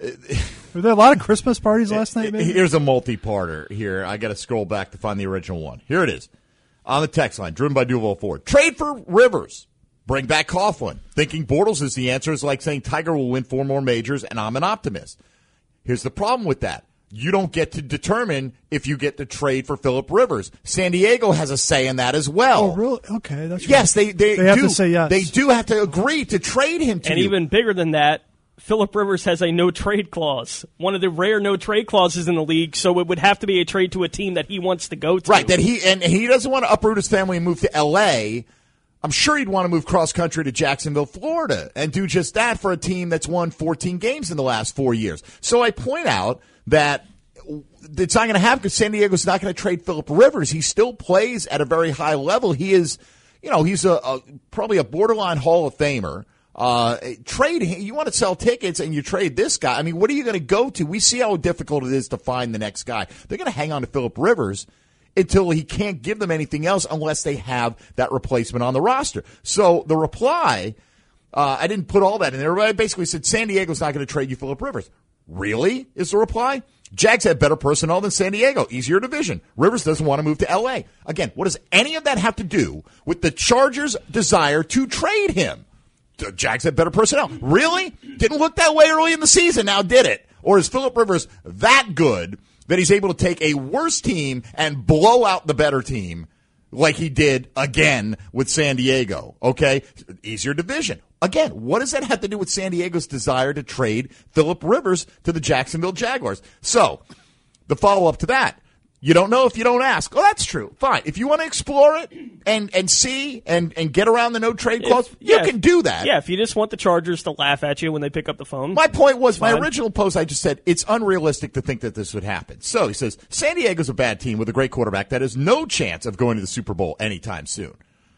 there a lot of Christmas parties last night, maybe? Here's a multi-parter here. I got to scroll back to find the original one. Here it is. On the text line, driven by Duval Ford. Trade for Rivers. Bring back Coughlin. Thinking Bortles is the answer is like saying Tiger will win 4 more majors, and I'm an optimist. Here's the problem with that. You don't get to determine if you get to trade for Phillip Rivers. San Diego has a say in that as well. Oh, really? Okay, that's yes, right. They have do. to say yes. They do have to agree to trade him to and you. Even bigger than that, Phillip Rivers has a no-trade clause, one of the rare no-trade clauses in the league, so it would have to be a trade to a team that he wants to go to. Right, that he doesn't want to uproot his family and move to L.A. I'm sure he'd want to move cross-country to Jacksonville, Florida, and do just that for a team that's won 14 games in the last 4 years. So I point out that it's not going to happen because San Diego's not going to trade Phillip Rivers. He still plays at a very high level. He is, he's probably a borderline Hall of Famer. You want to sell tickets and you trade this guy. I mean, what are you going to go to? We see how difficult it is to find the next guy. They're going to hang on to Phillip Rivers until he can't give them anything else unless they have that replacement on the roster. So the reply, I didn't put all that in there, but I basically said San Diego's not going to trade you Phillip Rivers. Really? Is the reply? Jags have better personnel than San Diego. Easier division. Rivers doesn't want to move to L.A. Again, what does any of that have to do with the Chargers' desire to trade him? The Jags have better personnel. Really? Didn't look that way early in the season. Now did it? Or is Phillip Rivers that good that he's able to take a worse team and blow out the better team like he did again with San Diego? Okay? Easier division. Again, what does that have to do with San Diego's desire to trade Phillip Rivers to the Jacksonville Jaguars? So, the follow-up to that, you don't know if you don't ask. Oh, that's true. Fine. If you want to explore it and see and get around the no-trade clause, you can do that. Yeah, if you just want the Chargers to laugh at you when they pick up the phone. My point was, my original post, I just said, it's unrealistic to think that this would happen. So, he says, San Diego's a bad team with a great quarterback that has no chance of going to the Super Bowl anytime soon.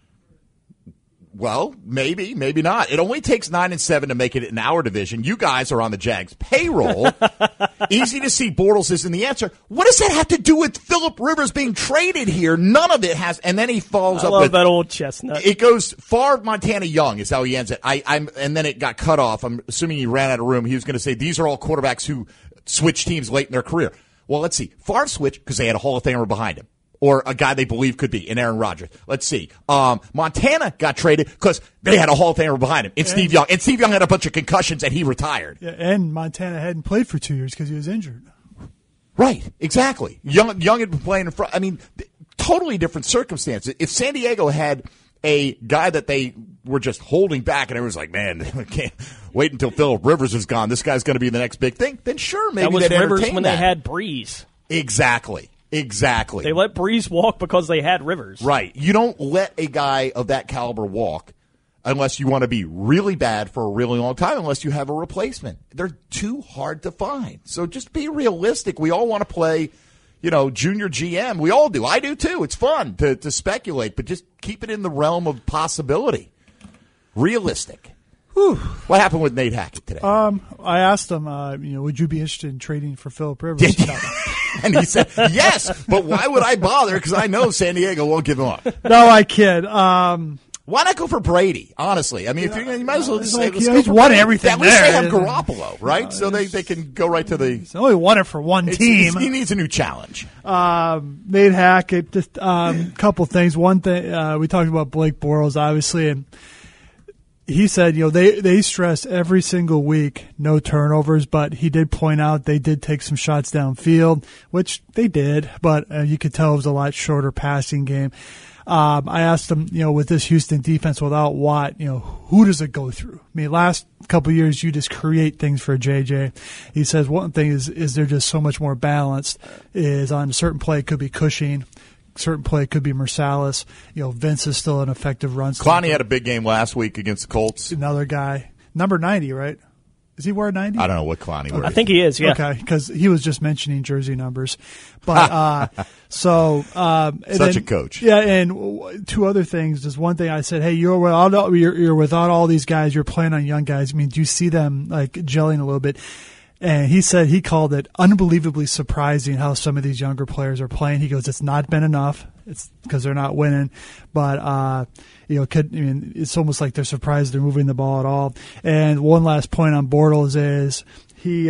Well, maybe, maybe not. It only takes 9 and 7 to make it in our division. You guys are on the Jags payroll. Easy to see Bortles isn't the answer. What does that have to do with Phillip Rivers being traded here? None of it has. And then he follows up with. I love that old chestnut. It goes Favre, Montana, Young is how he ends it. And then it got cut off. I'm assuming he ran out of room. He was going to say these are all quarterbacks who switch teams late in their career. Well, let's see. Favre switched because they had a Hall of Famer behind him. Or a guy they believe could be in Aaron Rodgers. Let's see. Montana got traded because they had a Hall of Famer behind him in Steve Young. And Steve Young had a bunch of concussions and he retired. Yeah, and Montana hadn't played for 2 years because he was injured. Right, exactly. Young had been playing in front. I mean, totally different circumstances. If San Diego had a guy that they were just holding back and everyone's like, man, I can't wait until Phillip Rivers is gone. This guy's going to be the next big thing. Then sure, maybe they'd entertain that. That was Rivers when they had Breeze. Exactly. They let Breeze walk because they had Rivers. Right. You don't let a guy of that caliber walk unless you want to be really bad for a really long time, unless you have a replacement. They're too hard to find. So just be realistic. We all want to play, junior GM. We all do. I do too. It's fun to speculate, but just keep it in the realm of possibility. Realistic. Whew. What happened with Nate Hackett today? I asked him, would you be interested in trading for Phillip Rivers? And he said, yes, but why would I bother? Because I know San Diego won't give him up. No, I kid. Why not go for Brady? Honestly, I mean, you might as well just say he's won everything. At least they have Garoppolo, right? So they can go right to the. He's only won it for one team. He needs a new challenge. Nate Hackett, just couple things. One thing we talked about Blake Bortles, obviously, and he said, they stress every single week no turnovers, but he did point out they did take some shots downfield, which they did, but you could tell it was a lot shorter passing game. I asked him, with this Houston defense without Watt, who does it go through? I mean, last couple of years, you just create things for JJ. He says one thing is they're just so much more balanced. Is on a certain play it could be Cushing, certain play it could be Marsalis. Vince is still an effective run. Clowney had a big game last week against the Colts. Another guy, number 90, right? Is he wearing 90? I don't know what Clowney wears. I think he is, yeah. Okay, because he was just mentioning jersey numbers. But such a coach. Yeah, and two other things. Just one thing I said, hey, you're without all these guys. You're playing on young guys. I mean, do you see them like gelling a little bit? And he said he called it unbelievably surprising how some of these younger players are playing. He goes, it's not been enough. It's because they're not winning. But, it's almost like they're surprised they're moving the ball at all. And one last point on Bortles is he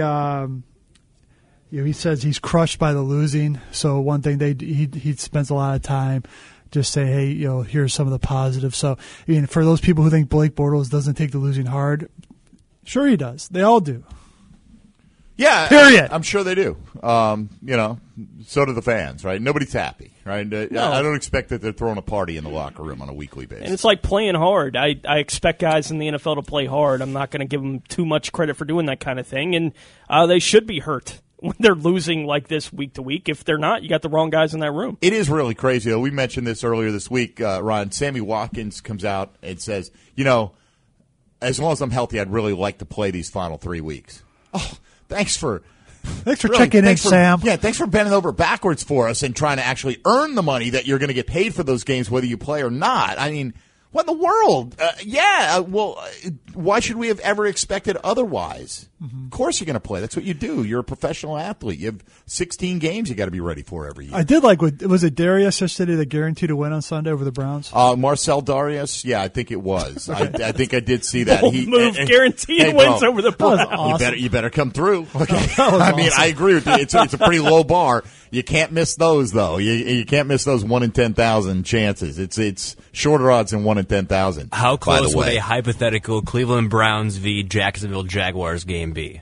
says he's crushed by the losing. So one thing he spends a lot of time just say, hey, here's some of the positives. So, for those people who think Blake Bortles doesn't take the losing hard, sure he does. They all do. Yeah, period. I'm sure they do. So do the fans, right? Nobody's happy, right? No. I don't expect that they're throwing a party in the locker room on a weekly basis. And it's like playing hard. I expect guys in the NFL to play hard. I'm not going to give them too much credit for doing that kind of thing. And they should be hurt when they're losing like this week to week. If they're not, you got the wrong guys in that room. It is really crazy, though. We mentioned this earlier this week, Ron. Sammy Watkins comes out and says, as long as I'm healthy, I'd really like to play these final 3 weeks. Oh, Thanks for checking in, Sam. Yeah, thanks for bending over backwards for us and trying to actually earn the money that you're going to get paid for those games, whether you play or not. I mean, what in the world? Why should we have ever expected otherwise? Mm-hmm. Of course you're going to play. That's what you do. You're a professional athlete. You have 16 games you got to be ready for every year. I did like was it Darius yesterday that guaranteed to win on Sunday over the Browns? Marcel Darius? Yeah, I think it was. I think I did see that. Bold move, guaranteed wins over the Browns. Awesome. You better come through. Okay. I mean, I agree with you. It's a pretty low bar. You can't miss those, though. You can't miss those 1 in 10,000 chances. It's shorter odds than 1 in 10,000. How close would a hypothetical Cleveland Browns v. Jacksonville Jaguars game be?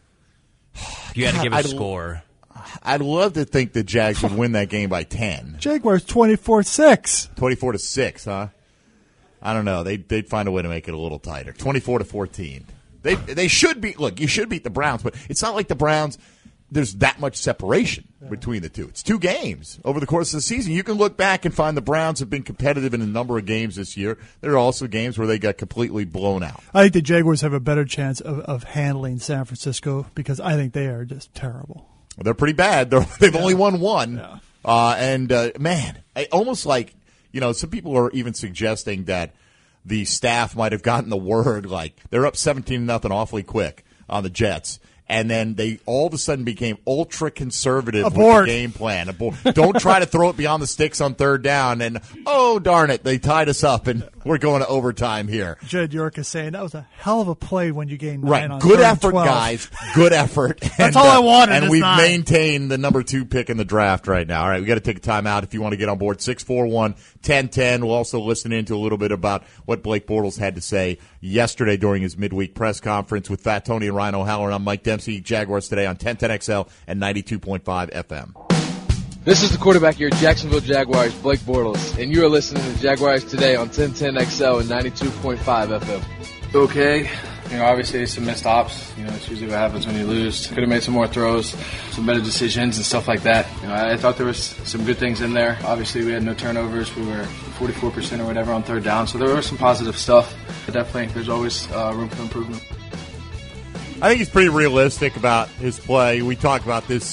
If you had to give a score. I'd love to think the Jags would win that game by 10. Jaguars 24-6. 24-6, huh? I don't know. They'd find a way to make it a little tighter. 24-14. They should beat. Look, you should beat the Browns, but it's not like the Browns. There's that much separation between the two. It's 2 games over the course of the season. You can look back and find the Browns have been competitive in a number of games this year. There are also games where they got completely blown out. I think the Jaguars have a better chance of handling San Francisco because I think they are just terrible. Well, they're pretty bad. They've only won 1. Yeah. Man, almost like, some people are even suggesting that the staff might have gotten the word, like they're up 17-0 awfully quick on the Jets. And then they all of a sudden became ultra conservative with the game plan. Don't try to throw it beyond the sticks on 3rd down. And, oh, darn it, they tied us up, and we're going to overtime here. Jed York is saying that was a hell of a play when you gained 9 right. on Good 3rd effort, 12. guys. Good effort. That's all I wanted. And we've 9. maintained the number 2 pick in the draft right now. All right, we got to take a time out if you want to get on board. 641-1010. We'll also listen into a little bit about what Blake Bortles had to say yesterday during his midweek press conference with Fat Tony and Ryan O'Halloran. I'm Mike Dempsey. Jaguars today on 1010XL and 92.5 FM. This is the quarterback of your Jacksonville Jaguars, Blake Bortles, and you are listening to Jaguars today on 1010XL and 92.5 FM. Okay. Obviously some missed ops. It's usually what happens when you lose. Could have made some more throws, some better decisions and stuff like that. I thought there was some good things in there. Obviously we had no turnovers. We were 44% or whatever on 3rd down. So there was some positive stuff. But definitely there's always room for improvement. I think he's pretty realistic about his play. We talk about this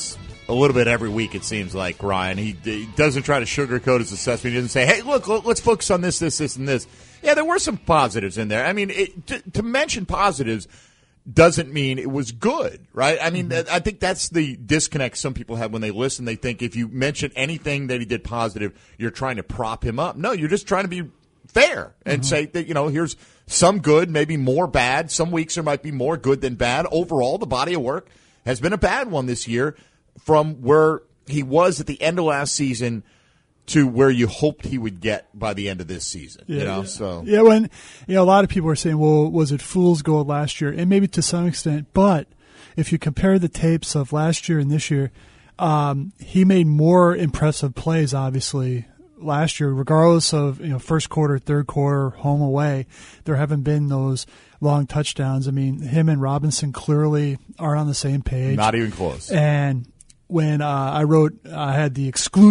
a little bit every week, it seems like, Ryan. He doesn't try to sugarcoat his assessment. He doesn't say, hey, look, let's focus on this, and this. Yeah, there were some positives in there. I mean, to mention positives doesn't mean it was good, right? I mean, I think that's the disconnect some people have when they listen. They think if you mention anything that he did positive, you're trying to prop him up. No, you're just trying to be fair and say that, here's some good, maybe more bad. Some weeks there might be more good than bad. Overall, the body of work has been a bad one this year from where he was at the end of last season to where you hoped he would get by the end of this season. When a lot of people are saying, well, was it fool's gold last year? And maybe to some extent, but if you compare the tapes of last year and this year, he made more impressive plays, obviously, last year, regardless of first quarter, third quarter, home, away. There haven't been those long touchdowns. I mean, him and Robinson clearly are on the same page. Not even close. And when I had the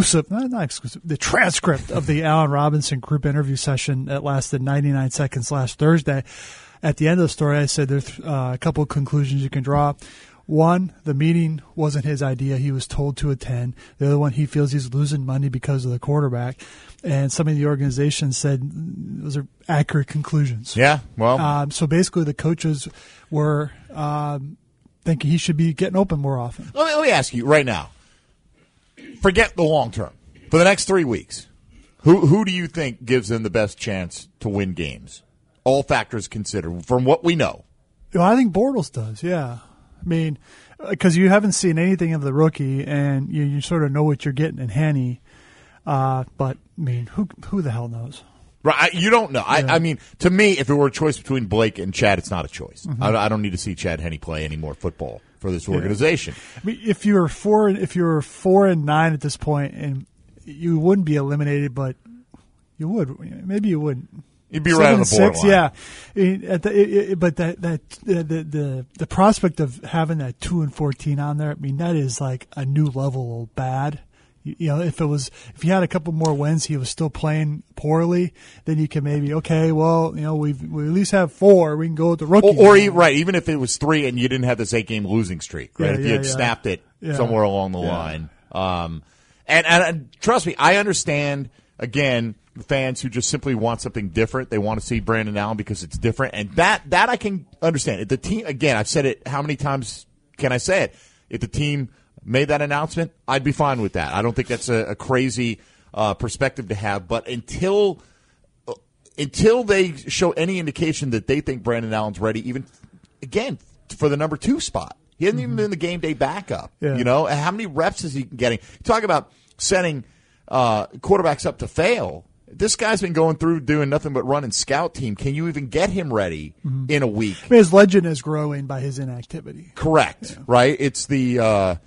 the transcript of the Allen Robinson group interview session that lasted 99 seconds last Thursday. At the end of the story, I said there's a couple of conclusions you can draw. One, the meeting wasn't his idea. He was told to attend. The other one, he feels he's losing money because of the quarterback. And some of the organization said those are accurate conclusions. Yeah, well. So basically the coaches were thinking he should be getting open more often. Let me ask you right now. Forget the long term. For the next 3 weeks, who do you think gives them the best chance to win games? All factors considered, from what we know. Well, I think Bortles does, yeah. I mean, because you haven't seen anything of the rookie, and you sort of know what you're getting in Henne. But, I mean, who the hell knows? Right, you don't know. Yeah. I mean, to me, if it were a choice between Blake and Chad, it's not a choice. Mm-hmm. I don't need to see Chad Henne play any more football for this organization. I mean, if you were 4-9 at this point, and you wouldn't be eliminated, but you would. Maybe you wouldn't. You'd be right on the borderline. Yeah. But the prospect of having that 2-14 on there, I mean, that is like a new level of bad. If you had a couple more wins, he was still playing poorly, then you can maybe, okay, well, we at least have 4. We can go with the rookie. Or even if it was 3 and you didn't have this 8-game losing streak, right? If you had snapped it somewhere along the line. And trust me, I understand, again, fans who just simply want something different. They want to see Brandon Allen because it's different. And that I can understand. If the team, again, I've said it, how many times can I say it? If the team made that announcement, I'd be fine with that. I don't think that's a crazy perspective to have. But until they show any indication that they think Brandon Allen's ready, even, again, for the number 2 spot. He hasn't even been the game day backup. Yeah. How many reps is he getting? Talk about setting quarterbacks up to fail. This guy's been going through doing nothing but running scout team. Can you even get him ready in a week? I mean, his legend is growing by his inactivity. Correct. Yeah. Right. It's the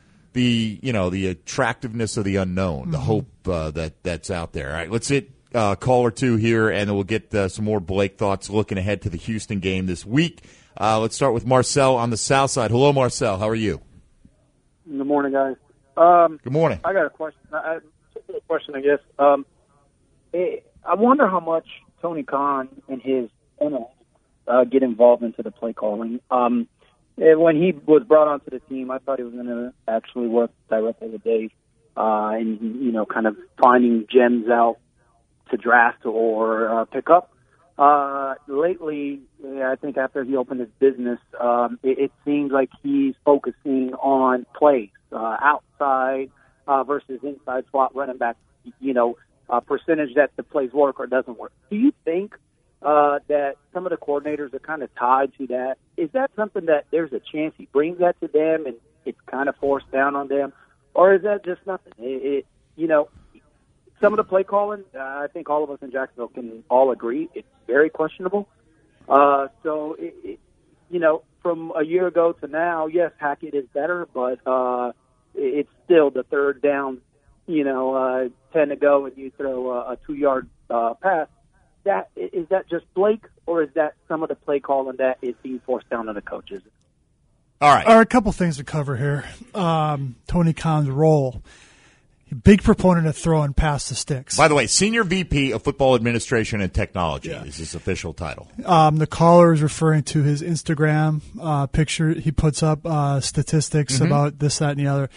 attractiveness of the unknown, the hope that's out there. All right, let's hit caller 2 here, and then we'll get some more Blake thoughts looking ahead to the Houston game this week. Let's start with Marcel on the south side. Hello, Marcel. How are you? Good morning, guys. Good morning. I got a question. I guess. I wonder how much Tony Khan and his get involved into the play calling. When he was brought onto the team, I thought he was going to actually work directly with Dave, and kind of finding gems out to draft or pick up. Lately, I think after he opened his business, it seems like he's focusing on plays, outside versus inside slot running back. Percentage that the plays work or doesn't work. Do you think that some of the coordinators are kind of tied to that? Is that something that there's a chance he brings that to them and it's kind of forced down on them? Or is that just nothing? Some of the play calling, I think all of us in Jacksonville can all agree, it's very questionable. So, from a year ago to now, yes, Hackett is better, but it's still the third down, 10 to go and you throw a 2-yard pass. Is that just Blake, or is that some of the play calling that is being forced down on the coaches? All right. A couple things to cover here. Tony Khan's role. Big proponent of throwing past the sticks. By the way, Senior VP of Football Administration and Technology is his official title. The caller is referring to his Instagram picture. He puts up statistics about this, that, and the other.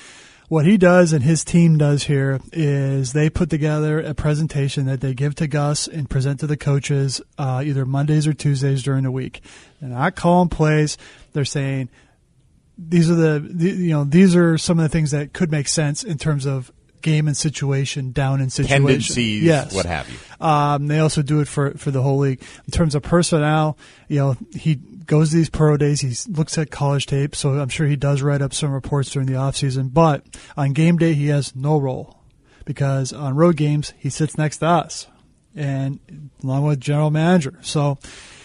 What he does and his team does here is they put together a presentation that they give to Gus and present to the coaches either Mondays or Tuesdays during the week. They're not calling plays. They're saying these are some of the things that could make sense in terms of game and situation, down in situation. Tendencies, yes. what have you. They also do it for the whole league. In terms of personnel, he goes to these pro days. He looks at college tape, so I'm sure he does write up some reports during the offseason. But on game day, he has no role because on road games, he sits next to us and along with general manager. So,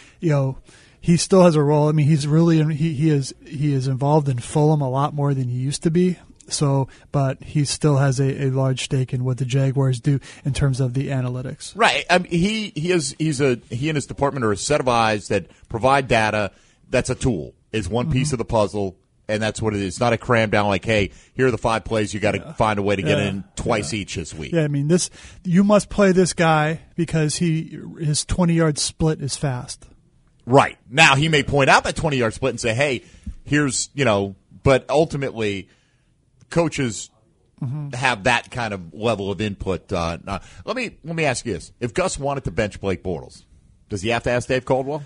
he still has a role. I mean, he's really he is involved in Fulham a lot more than he used to be. So, but he still has a large stake in what the Jaguars do in terms of the analytics. Right. I mean, he and his department are a set of eyes that provide data. That's a tool. It's one piece of the puzzle, and that's what it is. It's not a cram down like, hey, here are the 5 plays. You got to find a way to get in twice each this week. Yeah, I mean, you must play this guy because his 20-yard split is fast. Right. Now, he may point out that 20-yard split and say, hey, here's, but ultimately coaches have that kind of level of input. Let me ask you this. If Gus wanted to bench Blake Bortles, does he have to ask Dave Caldwell?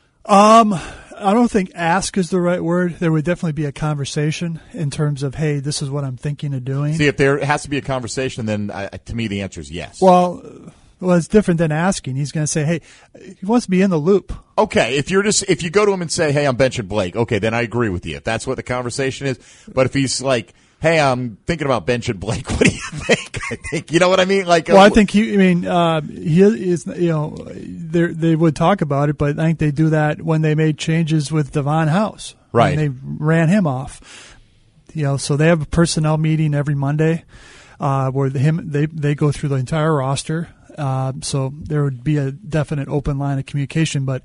I don't think ask is the right word. There would definitely be a conversation in terms of, hey, this is what I'm thinking of doing. See, if there has to be a conversation, then to me the answer is yes. Well, it's different than asking. He's going to say, hey, he wants to be in the loop. Okay, if you go to him and say, hey, I'm benching Blake, okay, then I agree with you. If that's what the conversation is. But if he's like, hey, I'm thinking about benching Blake, what do you think? I think, you know what I mean? Like, well, I think he is, they would talk about it, but I think they do that when they made changes with Devon House. Right. They ran him off. So they have a personnel meeting every Monday, where they go through the entire roster. So there would be a definite open line of communication, but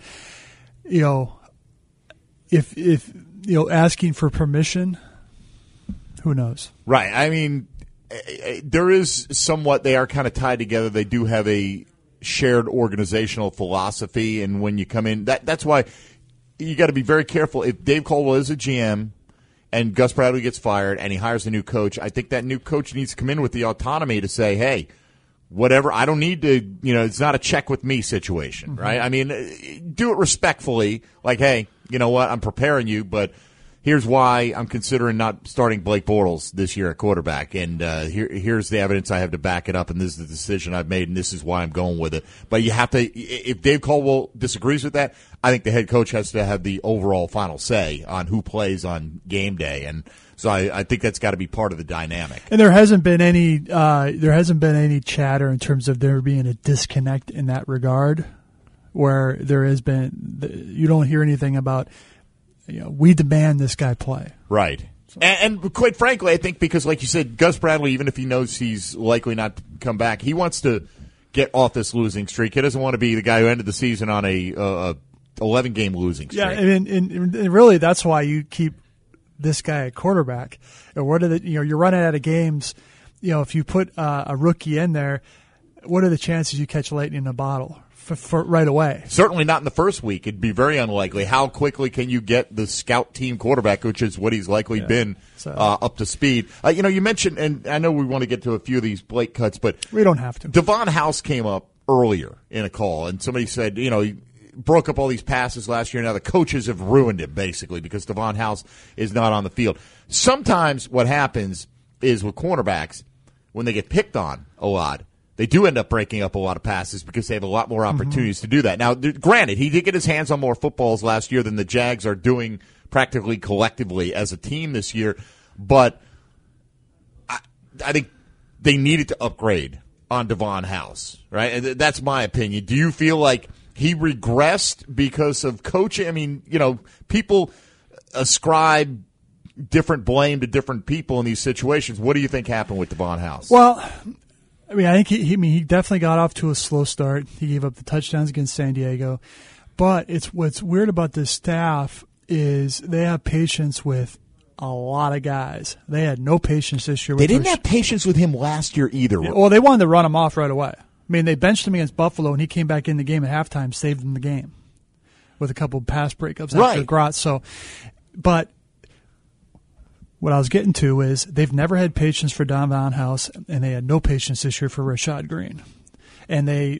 if asking for permission, who knows? Right. I mean, there is somewhat, they are kind of tied together. They do have a shared organizational philosophy, and when you come in, that's why you got to be very careful. If Dave Caldwell is a GM and Gus Bradley gets fired and he hires a new coach, I think that new coach needs to come in with the autonomy to say, hey, whatever, I don't need to, it's not a check with me situation, right? I mean, do it respectfully, like, hey, you know what, I'm preparing you, but here's why I'm considering not starting Blake Bortles this year at quarterback, and here's the evidence I have to back it up, and this is the decision I've made, and this is why I'm going with it. But you have to, if Dave Caldwell disagrees with that, I think the head coach has to have the overall final say on who plays on game day, and so I think that's got to be part of the dynamic. And there hasn't been any chatter in terms of there being a disconnect in that regard, where there has been. You don't hear anything about. We demand this guy play. Right. And quite frankly, I think because, like you said, Gus Bradley, even if he knows he's likely not to come back, he wants to get off this losing streak. He doesn't want to be the guy who ended the season on a 11-game losing streak. Yeah, and really that's why you keep this guy at quarterback. And what are you're running out of games. If you put a rookie in there, what are the chances you catch lightning in a bottle? For right away. Certainly not in the first week. It'd be very unlikely. How quickly can you get the scout team quarterback, which is what he's likely been, up to speed? You mentioned, and I know we want to get to a few of these Blake cuts, but we don't have to. Devon House came up earlier in a call, and somebody said, he broke up all these passes last year. Now the coaches have ruined it, basically, because Devon House is not on the field. Sometimes what happens is with cornerbacks, when they get picked on a lot, they do end up breaking up a lot of passes because they have a lot more opportunities to do that. Now, granted, he did get his hands on more footballs last year than the Jags are doing practically collectively as a team this year, but I think they needed to upgrade on Devon House, right? And that's my opinion. Do you feel like he regressed because of coaching? I mean, people ascribe different blame to different people in these situations. What do you think happened with Devon House? Well, I think he definitely got off to a slow start. He gave up the touchdowns against San Diego. But what's weird about this staff is they have patience with a lot of guys. They had no patience this year. They didn't have patience with him last year either. Well, they wanted to run him off right away. I mean, they benched him against Buffalo, and he came back in the game at halftime, saved them the game with a couple of pass breakups after Grotz. So, but what I was getting to is they've never had patience for Davon House, and they had no patience this year for Rashad Green. And they've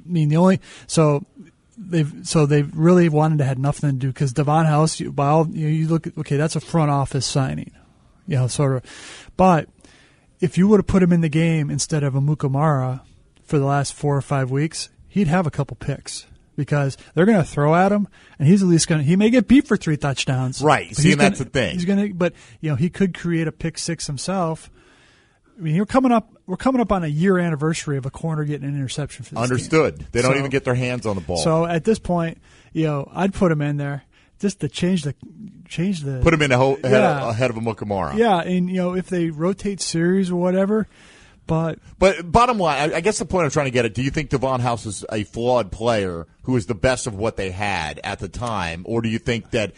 really wanted to have nothing to do because Davon House, you look at, okay, that's a front office signing, sort of. But if you would have put him in the game instead of Amukamara for the last 4 or 5 weeks, he'd have a couple picks. Because they're going to throw at him, and he's at least going to. He may get beat for 3 touchdowns, right? See, and that's the thing. He's going to, but he could create a pick six himself. I mean, we're coming up on a year anniversary of a corner getting an interception for this Understood. Team. They don't even get their hands on the ball. So at this point, I'd put him in there just to change the. Put him in ahead of a Mukamara. Yeah, and if they rotate series or whatever. But bottom line, I guess the point I'm trying to get at, do you think Davon House is a flawed player who is the best of what they had at the time, or do you think that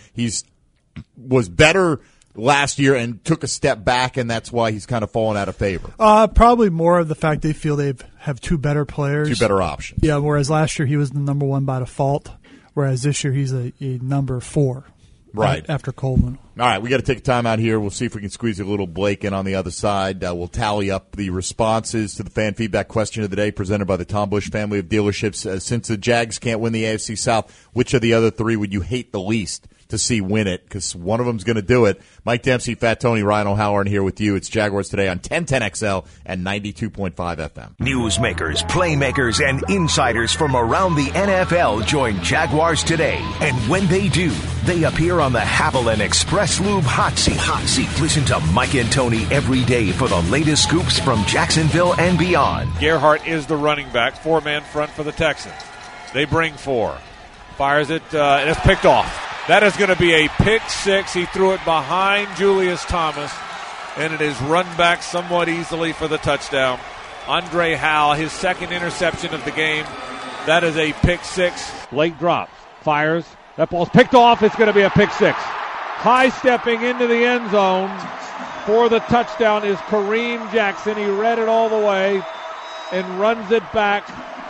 was better last year and took a step back and that's why he's kind of fallen out of favor? Probably more of the fact they feel they have 2 better players. 2 better options. Yeah, whereas last year he was the number 1 by default, whereas this year he's a number 4. Right. After Coleman. All right, we got to take a time out here. We'll see if we can squeeze a little Blake in on the other side. We'll tally up the responses to the fan feedback question of the day presented by the Tom Busch family of dealerships. Since the Jags can't win the AFC South, which of the other 3 would you hate the least to see win it? Because one of them's going to do it. Mike Dempsey, Fat Tony, Ryan O'Halloran here with you. It's Jaguars Today on 1010XL and 92.5 FM. Newsmakers, playmakers, and insiders from around the NFL join Jaguars Today. And when they do, they appear on the Haviland Express Lube Hot Seat. Listen to Mike and Tony every day for the latest scoops from Jacksonville and beyond. Gerhart is the running back, 4-man front for the Texans. They bring 4. Fires it, and it's picked off. That is going to be a pick 6. He threw it behind Julius Thomas, and it is run back somewhat easily for the touchdown. Andre Howell, his 2nd interception of the game. That is a pick 6. Blake drops, fires. That ball's picked off. It's going to be a pick 6. High stepping into the end zone for the touchdown is Kareem Jackson. He read it all the way and runs it back.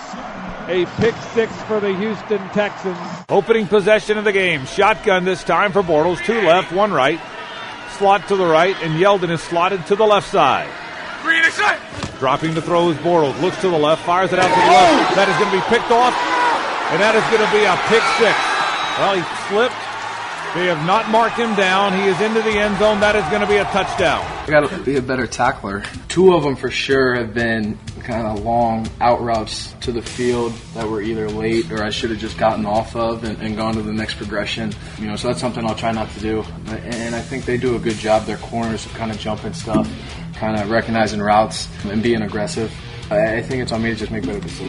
A pick 6 for the Houston Texans. Opening possession of the game. Shotgun this time for Bortles. 2 left, 1 right. Slot to the right, and Yeldon is slotted to the left side. Dropping to throw is Bortles. Looks to the left, fires it out to the left. That is going to be picked off, and that is going to be a pick 6. Well, he slipped. They have not marked him down. He is into the end zone. That is going to be a touchdown. I got to be a better tackler. 2 of them for sure have been kind of long out routes to the field that were either late or I should have just gotten off of and gone to the next progression. So that's something I'll try not to do. And I think they do a good job. Their corners kind of jumping stuff, kind of recognizing routes and being aggressive. I think it's on me to just make better decisions.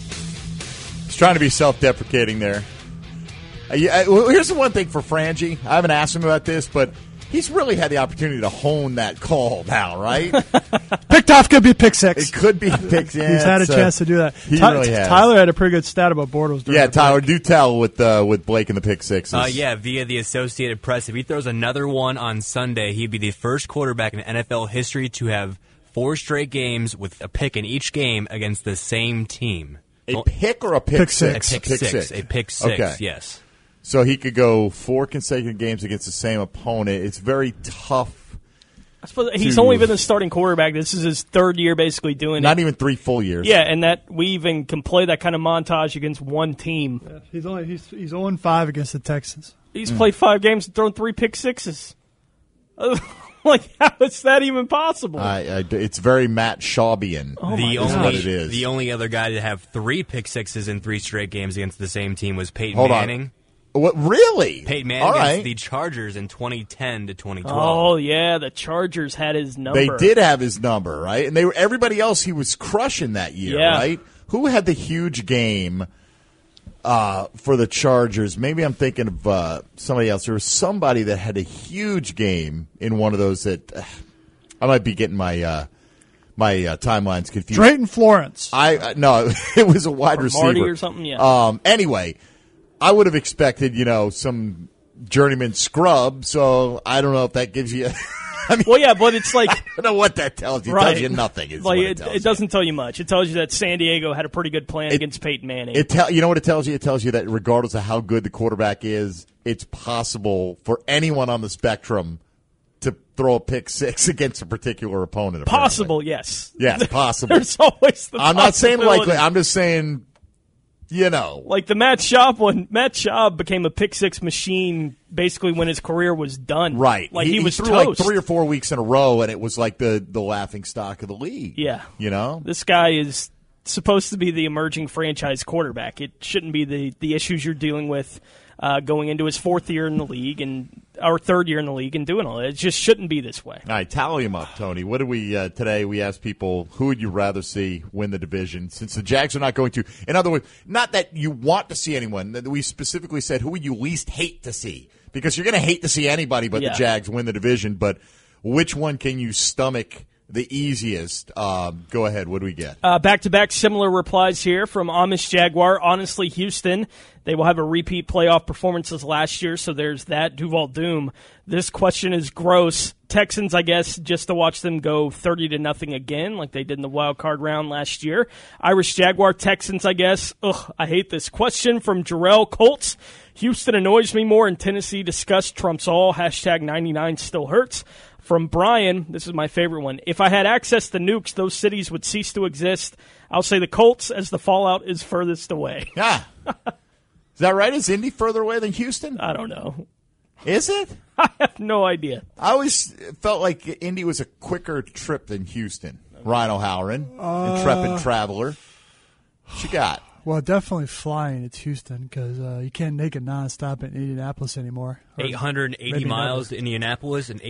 He's trying to be self-deprecating there. Here's the one thing for Frangie. I haven't asked him about this, but he's really had the opportunity to hone that call now, right? Picked off could be pick 6. It could be pick 6. He's had a chance to do that. He really has. Tyler had a pretty good stat about Bortles. Yeah, Tyler, do tell with Blake and the pick 6s. Via the Associated Press. If he throws another one on Sunday, he'd be the first quarterback in NFL history to have 4 straight games with a pick in each game against the same team. A pick or a pick 6? A pick 6. A pick 6, okay. Yes. So he could go 4 consecutive games against the same opponent. It's very tough. I suppose he's only been the starting quarterback. This is his 3rd year basically doing it. Not even 3 full years. Yeah, and that we even can play that kind of montage against one team. Yeah, he's 0-5 against the Texans. He's played 5 games and thrown 3 pick 6s. How is that even possible? It's very Matt Schaubian. The only other guy to have 3 pick 6s in 3 straight games against the same team was Peyton Manning. What, really? Peyton Manning against the Chargers in 2010 to 2012. Oh, yeah, the Chargers had his number. They did have his number, right? And everybody else he was crushing that year, right? Who had the huge game for the Chargers? Maybe I'm thinking of somebody else. There was somebody that had a huge game in one of those that I might be getting my timelines confused. Drayton Florence. No, it was a wide receiver. Marty or something, yeah. Anyway, I would have expected, some journeyman scrub, so I don't know if that gives you well, yeah, but it's like... I don't know what that tells you. It tells you nothing. It doesn't tell you much. It tells you that San Diego had a pretty good plan against Peyton Manning. You know what it tells you? It tells you that regardless of how good the quarterback is, it's possible for anyone on the spectrum to throw a pick six against a particular opponent. Apparently. Possible, yes. Yes, possible. There's always the I'm not saying possibility. likely. I'm just saying, Like the Matt Schaub one. Matt Schaub became a pick six machine basically when his career was done. Right. Like he was threw toast. like 3 or 4 weeks in a row, and it was like the laughing stock of the league. Yeah. This guy is supposed to be the emerging franchise quarterback. It shouldn't be the issues you're dealing with going into his 4th year in the league or 3rd year in the league and doing all that. It just shouldn't be this way. All right, tally them up, Tony. What did we today? We asked people, who would you rather see win the division? Since the Jags are not going to, in other words, not that you want to see anyone. We specifically said, who would you least hate to see? Because you're going to hate to see anybody but the Jags win the division. But which one can you stomach the easiest? Go ahead. What do we get? Back-to-back similar replies here from Amish Jaguar. Honestly, Houston, they will have a repeat playoff performances last year, so there's that. Duval Doom, this question is gross. Texans, I guess, just to watch them go 30-0 again, like they did in the wild card round last year. Irish Jaguar, Texans, I guess. Ugh, I hate this question from Jarrell. Colts, Houston annoys me more, and Tennessee disgust trumps all. #99 still hurts. From Brian, this is my favorite one. If I had access to nukes, those cities would cease to exist. I'll say the Colts, as the fallout is furthest away. Yeah. Is that right? Is Indy further away than Houston? I don't know. Is it? I have no idea. I always felt like Indy was a quicker trip than Houston. Ryan O'Halloran, intrepid traveler. What you got? Well, definitely flying. It's Houston because you can't make it nonstop in Indianapolis anymore. 880 miles to Indianapolis and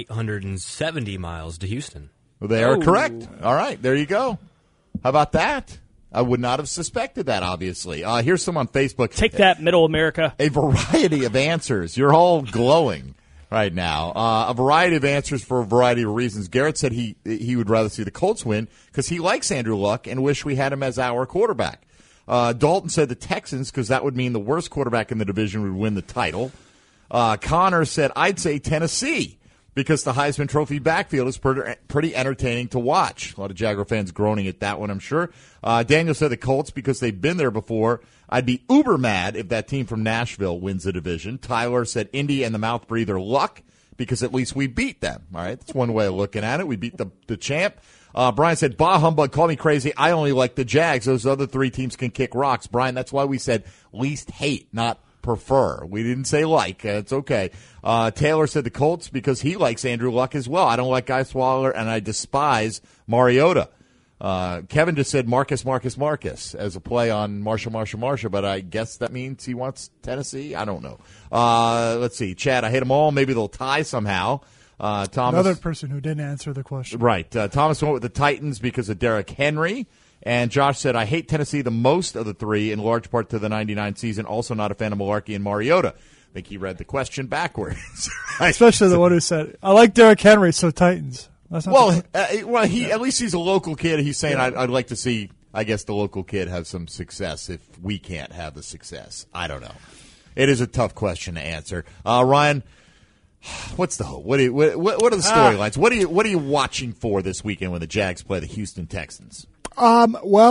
870 miles to Houston. Well, they are correct. All right, there you go. How about that? I would not have suspected that, obviously. Here's some on Facebook. Take that, Middle America. A variety of answers. You're all glowing right now. A variety of answers for a variety of reasons. Garrett said he would rather see the Colts win because he likes Andrew Luck and wish we had him as our quarterback. Dalton said the Texans because that would mean the worst quarterback in the division would win the title. Connor said, I'd say Tennessee because the Heisman Trophy backfield is pretty entertaining to watch. A lot of Jaguar fans groaning at that one, I'm sure. Daniel said the Colts because they've been there before. I'd be uber mad if that team from Nashville wins the division. Tyler said Indy and the mouth breather Luck because at least we beat them. All right, that's one way of looking at it. We beat the champ. Brian said, bah humbug, call me crazy. I only like the Jags. Those other 3 teams can kick rocks. Brian, that's why we said least hate, not prefer. We didn't say like. It's okay. Taylor said the Colts because he likes Andrew Luck as well. I don't like Guy Swaller, and I despise Mariota. Kevin just said Marcus as a play on Marsha, but I guess that means he wants Tennessee. I don't know. Let's see. Chad, I hate them all. Maybe they'll tie somehow. Thomas, another person who didn't answer the question. Right. Thomas went with the Titans because of Derrick Henry. And Josh said, I hate Tennessee the most of the 3, in large part to the 99 season. Also not a fan of Malarkey and Mariota. I think he read the question backwards. Especially the one who said, I like Derrick Henry, so Titans. That's not he at least he's a local kid. He's saying, I'd like to see, I guess, the local kid have some success if we can't have the success. I don't know. It is a tough question to answer. Ryan, what's the hope? What are the storylines? What are you watching for this weekend when the Jags play the Houston Texans? I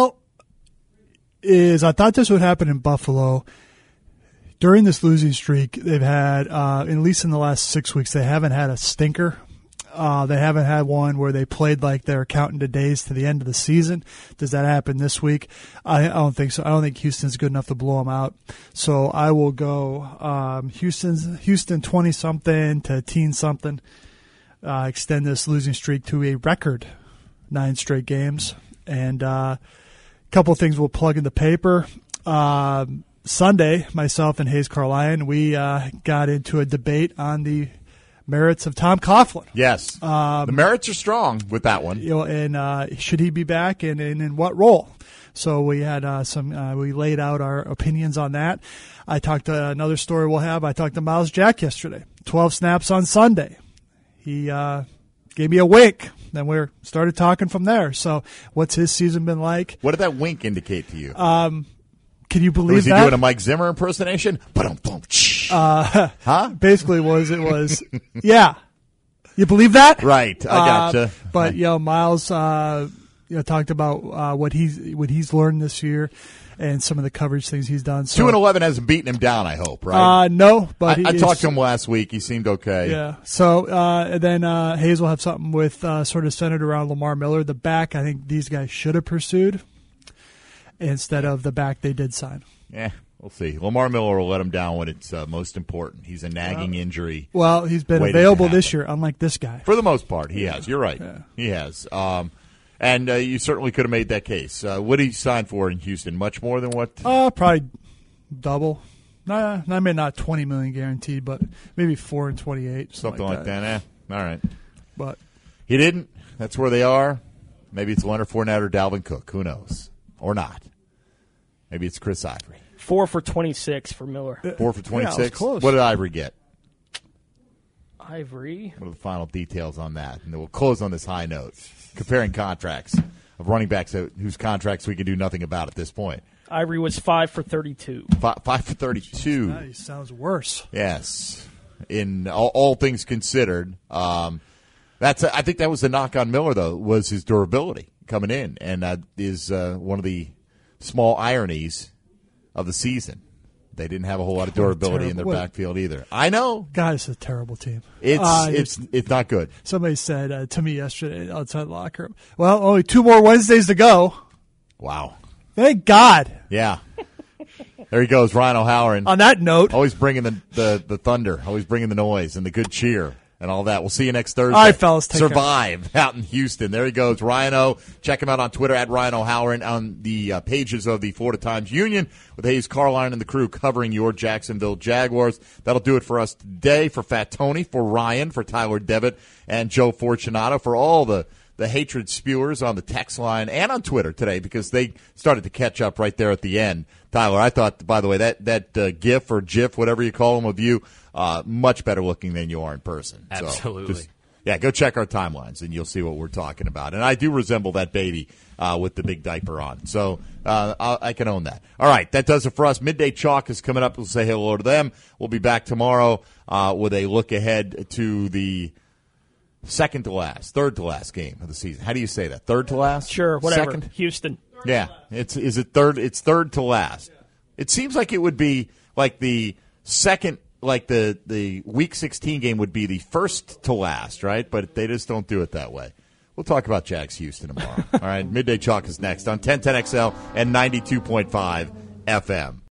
thought this would happen in Buffalo. During this losing streak, they've had, at least in the last 6 weeks, they haven't had a stinker. They haven't had one where they played like they're counting the days to the end of the season. Does that happen this week? I don't think so. I don't think Houston's good enough to blow them out. So I will go Houston 20-something to teen-something. Extend this losing streak to a record 9 straight games. And a couple of things we'll plug in the paper. Sunday, myself and Hayes Carlion, we got into a debate on the merits of Tom Coughlin. Yes. The merits are strong with that one. And should he be back and in what role? So we had we laid out our opinions on that. I talked to another story we'll have. I talked to Miles Jack yesterday. 12 snaps on Sunday. He gave me a wink. Then we started talking from there. So what's his season been like? What did that wink indicate to you? Can you believe was he that? doing a Mike Zimmer impersonation? Huh? Basically, it was yeah. You believe that? Right. I gotcha. But Miles, talked about what he's learned this year, and some of the coverage things he's done. So, 2-11 hasn't beaten him down, I hope, right? No, but I talked to him last week. He seemed okay. Yeah. So then Hayes will have something with sort of centered around Lamar Miller. The back, I think these guys should have pursued instead of the back they did sign. Yeah. We'll see. Lamar Miller will let him down when it's most important. He's a nagging injury. Well, he's been available this year, unlike this guy. For the most part, he has. You're right. Yeah. He has. And you certainly could have made that case. What did he sign for in Houston? Much more than what? Probably double. I mean, not $20 million guaranteed, but maybe $4 and $28. Something like that. All right. But he didn't. That's where they are. Maybe it's Leonard Fournette or Dalvin Cook. Who knows? Or not. Maybe it's Chris Ivory. 4 for 26 for Miller. 4 for 26? Yeah, close. What did Ivory get? Ivory? What are the final details on that? And then we'll close on this high note, comparing contracts of running backs whose contracts we can do nothing about at this point. Ivory was 5 for 32. 5 for 32. Nice. Sounds worse. Yes. In all things considered. I think that was the knock on Miller, though, was his durability coming in. And that is one of the small ironies of the season. They didn't have a whole lot of durability in their backfield either. I know. God, it's a terrible team. It's not good. Somebody said to me yesterday outside the locker room, well, only 2 more Wednesdays to go. Wow. Thank God. Yeah. There he goes, Ryan O'Halloran. On that note. Always bringing the thunder, always bringing the noise and the good cheer. And all that. We'll see you next Thursday. All right, fellas. Take Survive out in Houston. There he goes, Ryan O. Check him out on Twitter at Ryan O'Halloran, on the pages of the Florida Times-Union with Hayes Carline and the crew covering your Jacksonville Jaguars. That'll do it for us today. For Fat Tony, for Ryan, for Tyler Devitt, and Joe Fortunato, for all the hatred spewers on the text line and on Twitter today, because they started to catch up right there at the end. Tyler, I thought, by the way, that GIF or GIF, whatever you call them, of you, much better looking than you are in person. Absolutely. So go check our timelines, and you'll see what we're talking about. And I do resemble that baby with the big diaper on. So I can own that. All right, that does it for us. Midday Chalk is coming up. We'll say hello to them. We'll be back tomorrow with a look ahead to the third to last game of the season. How do you say that? Third to last? Sure, whatever. Second? Houston. Yeah. Is it third? It's third to last. It seems like it would be like the second, like the Week 16 game would be the first to last, right? But they just don't do it that way. We'll talk about Jags Houston tomorrow. All right, Midday Chalk is next on 1010XL and 92.5 FM.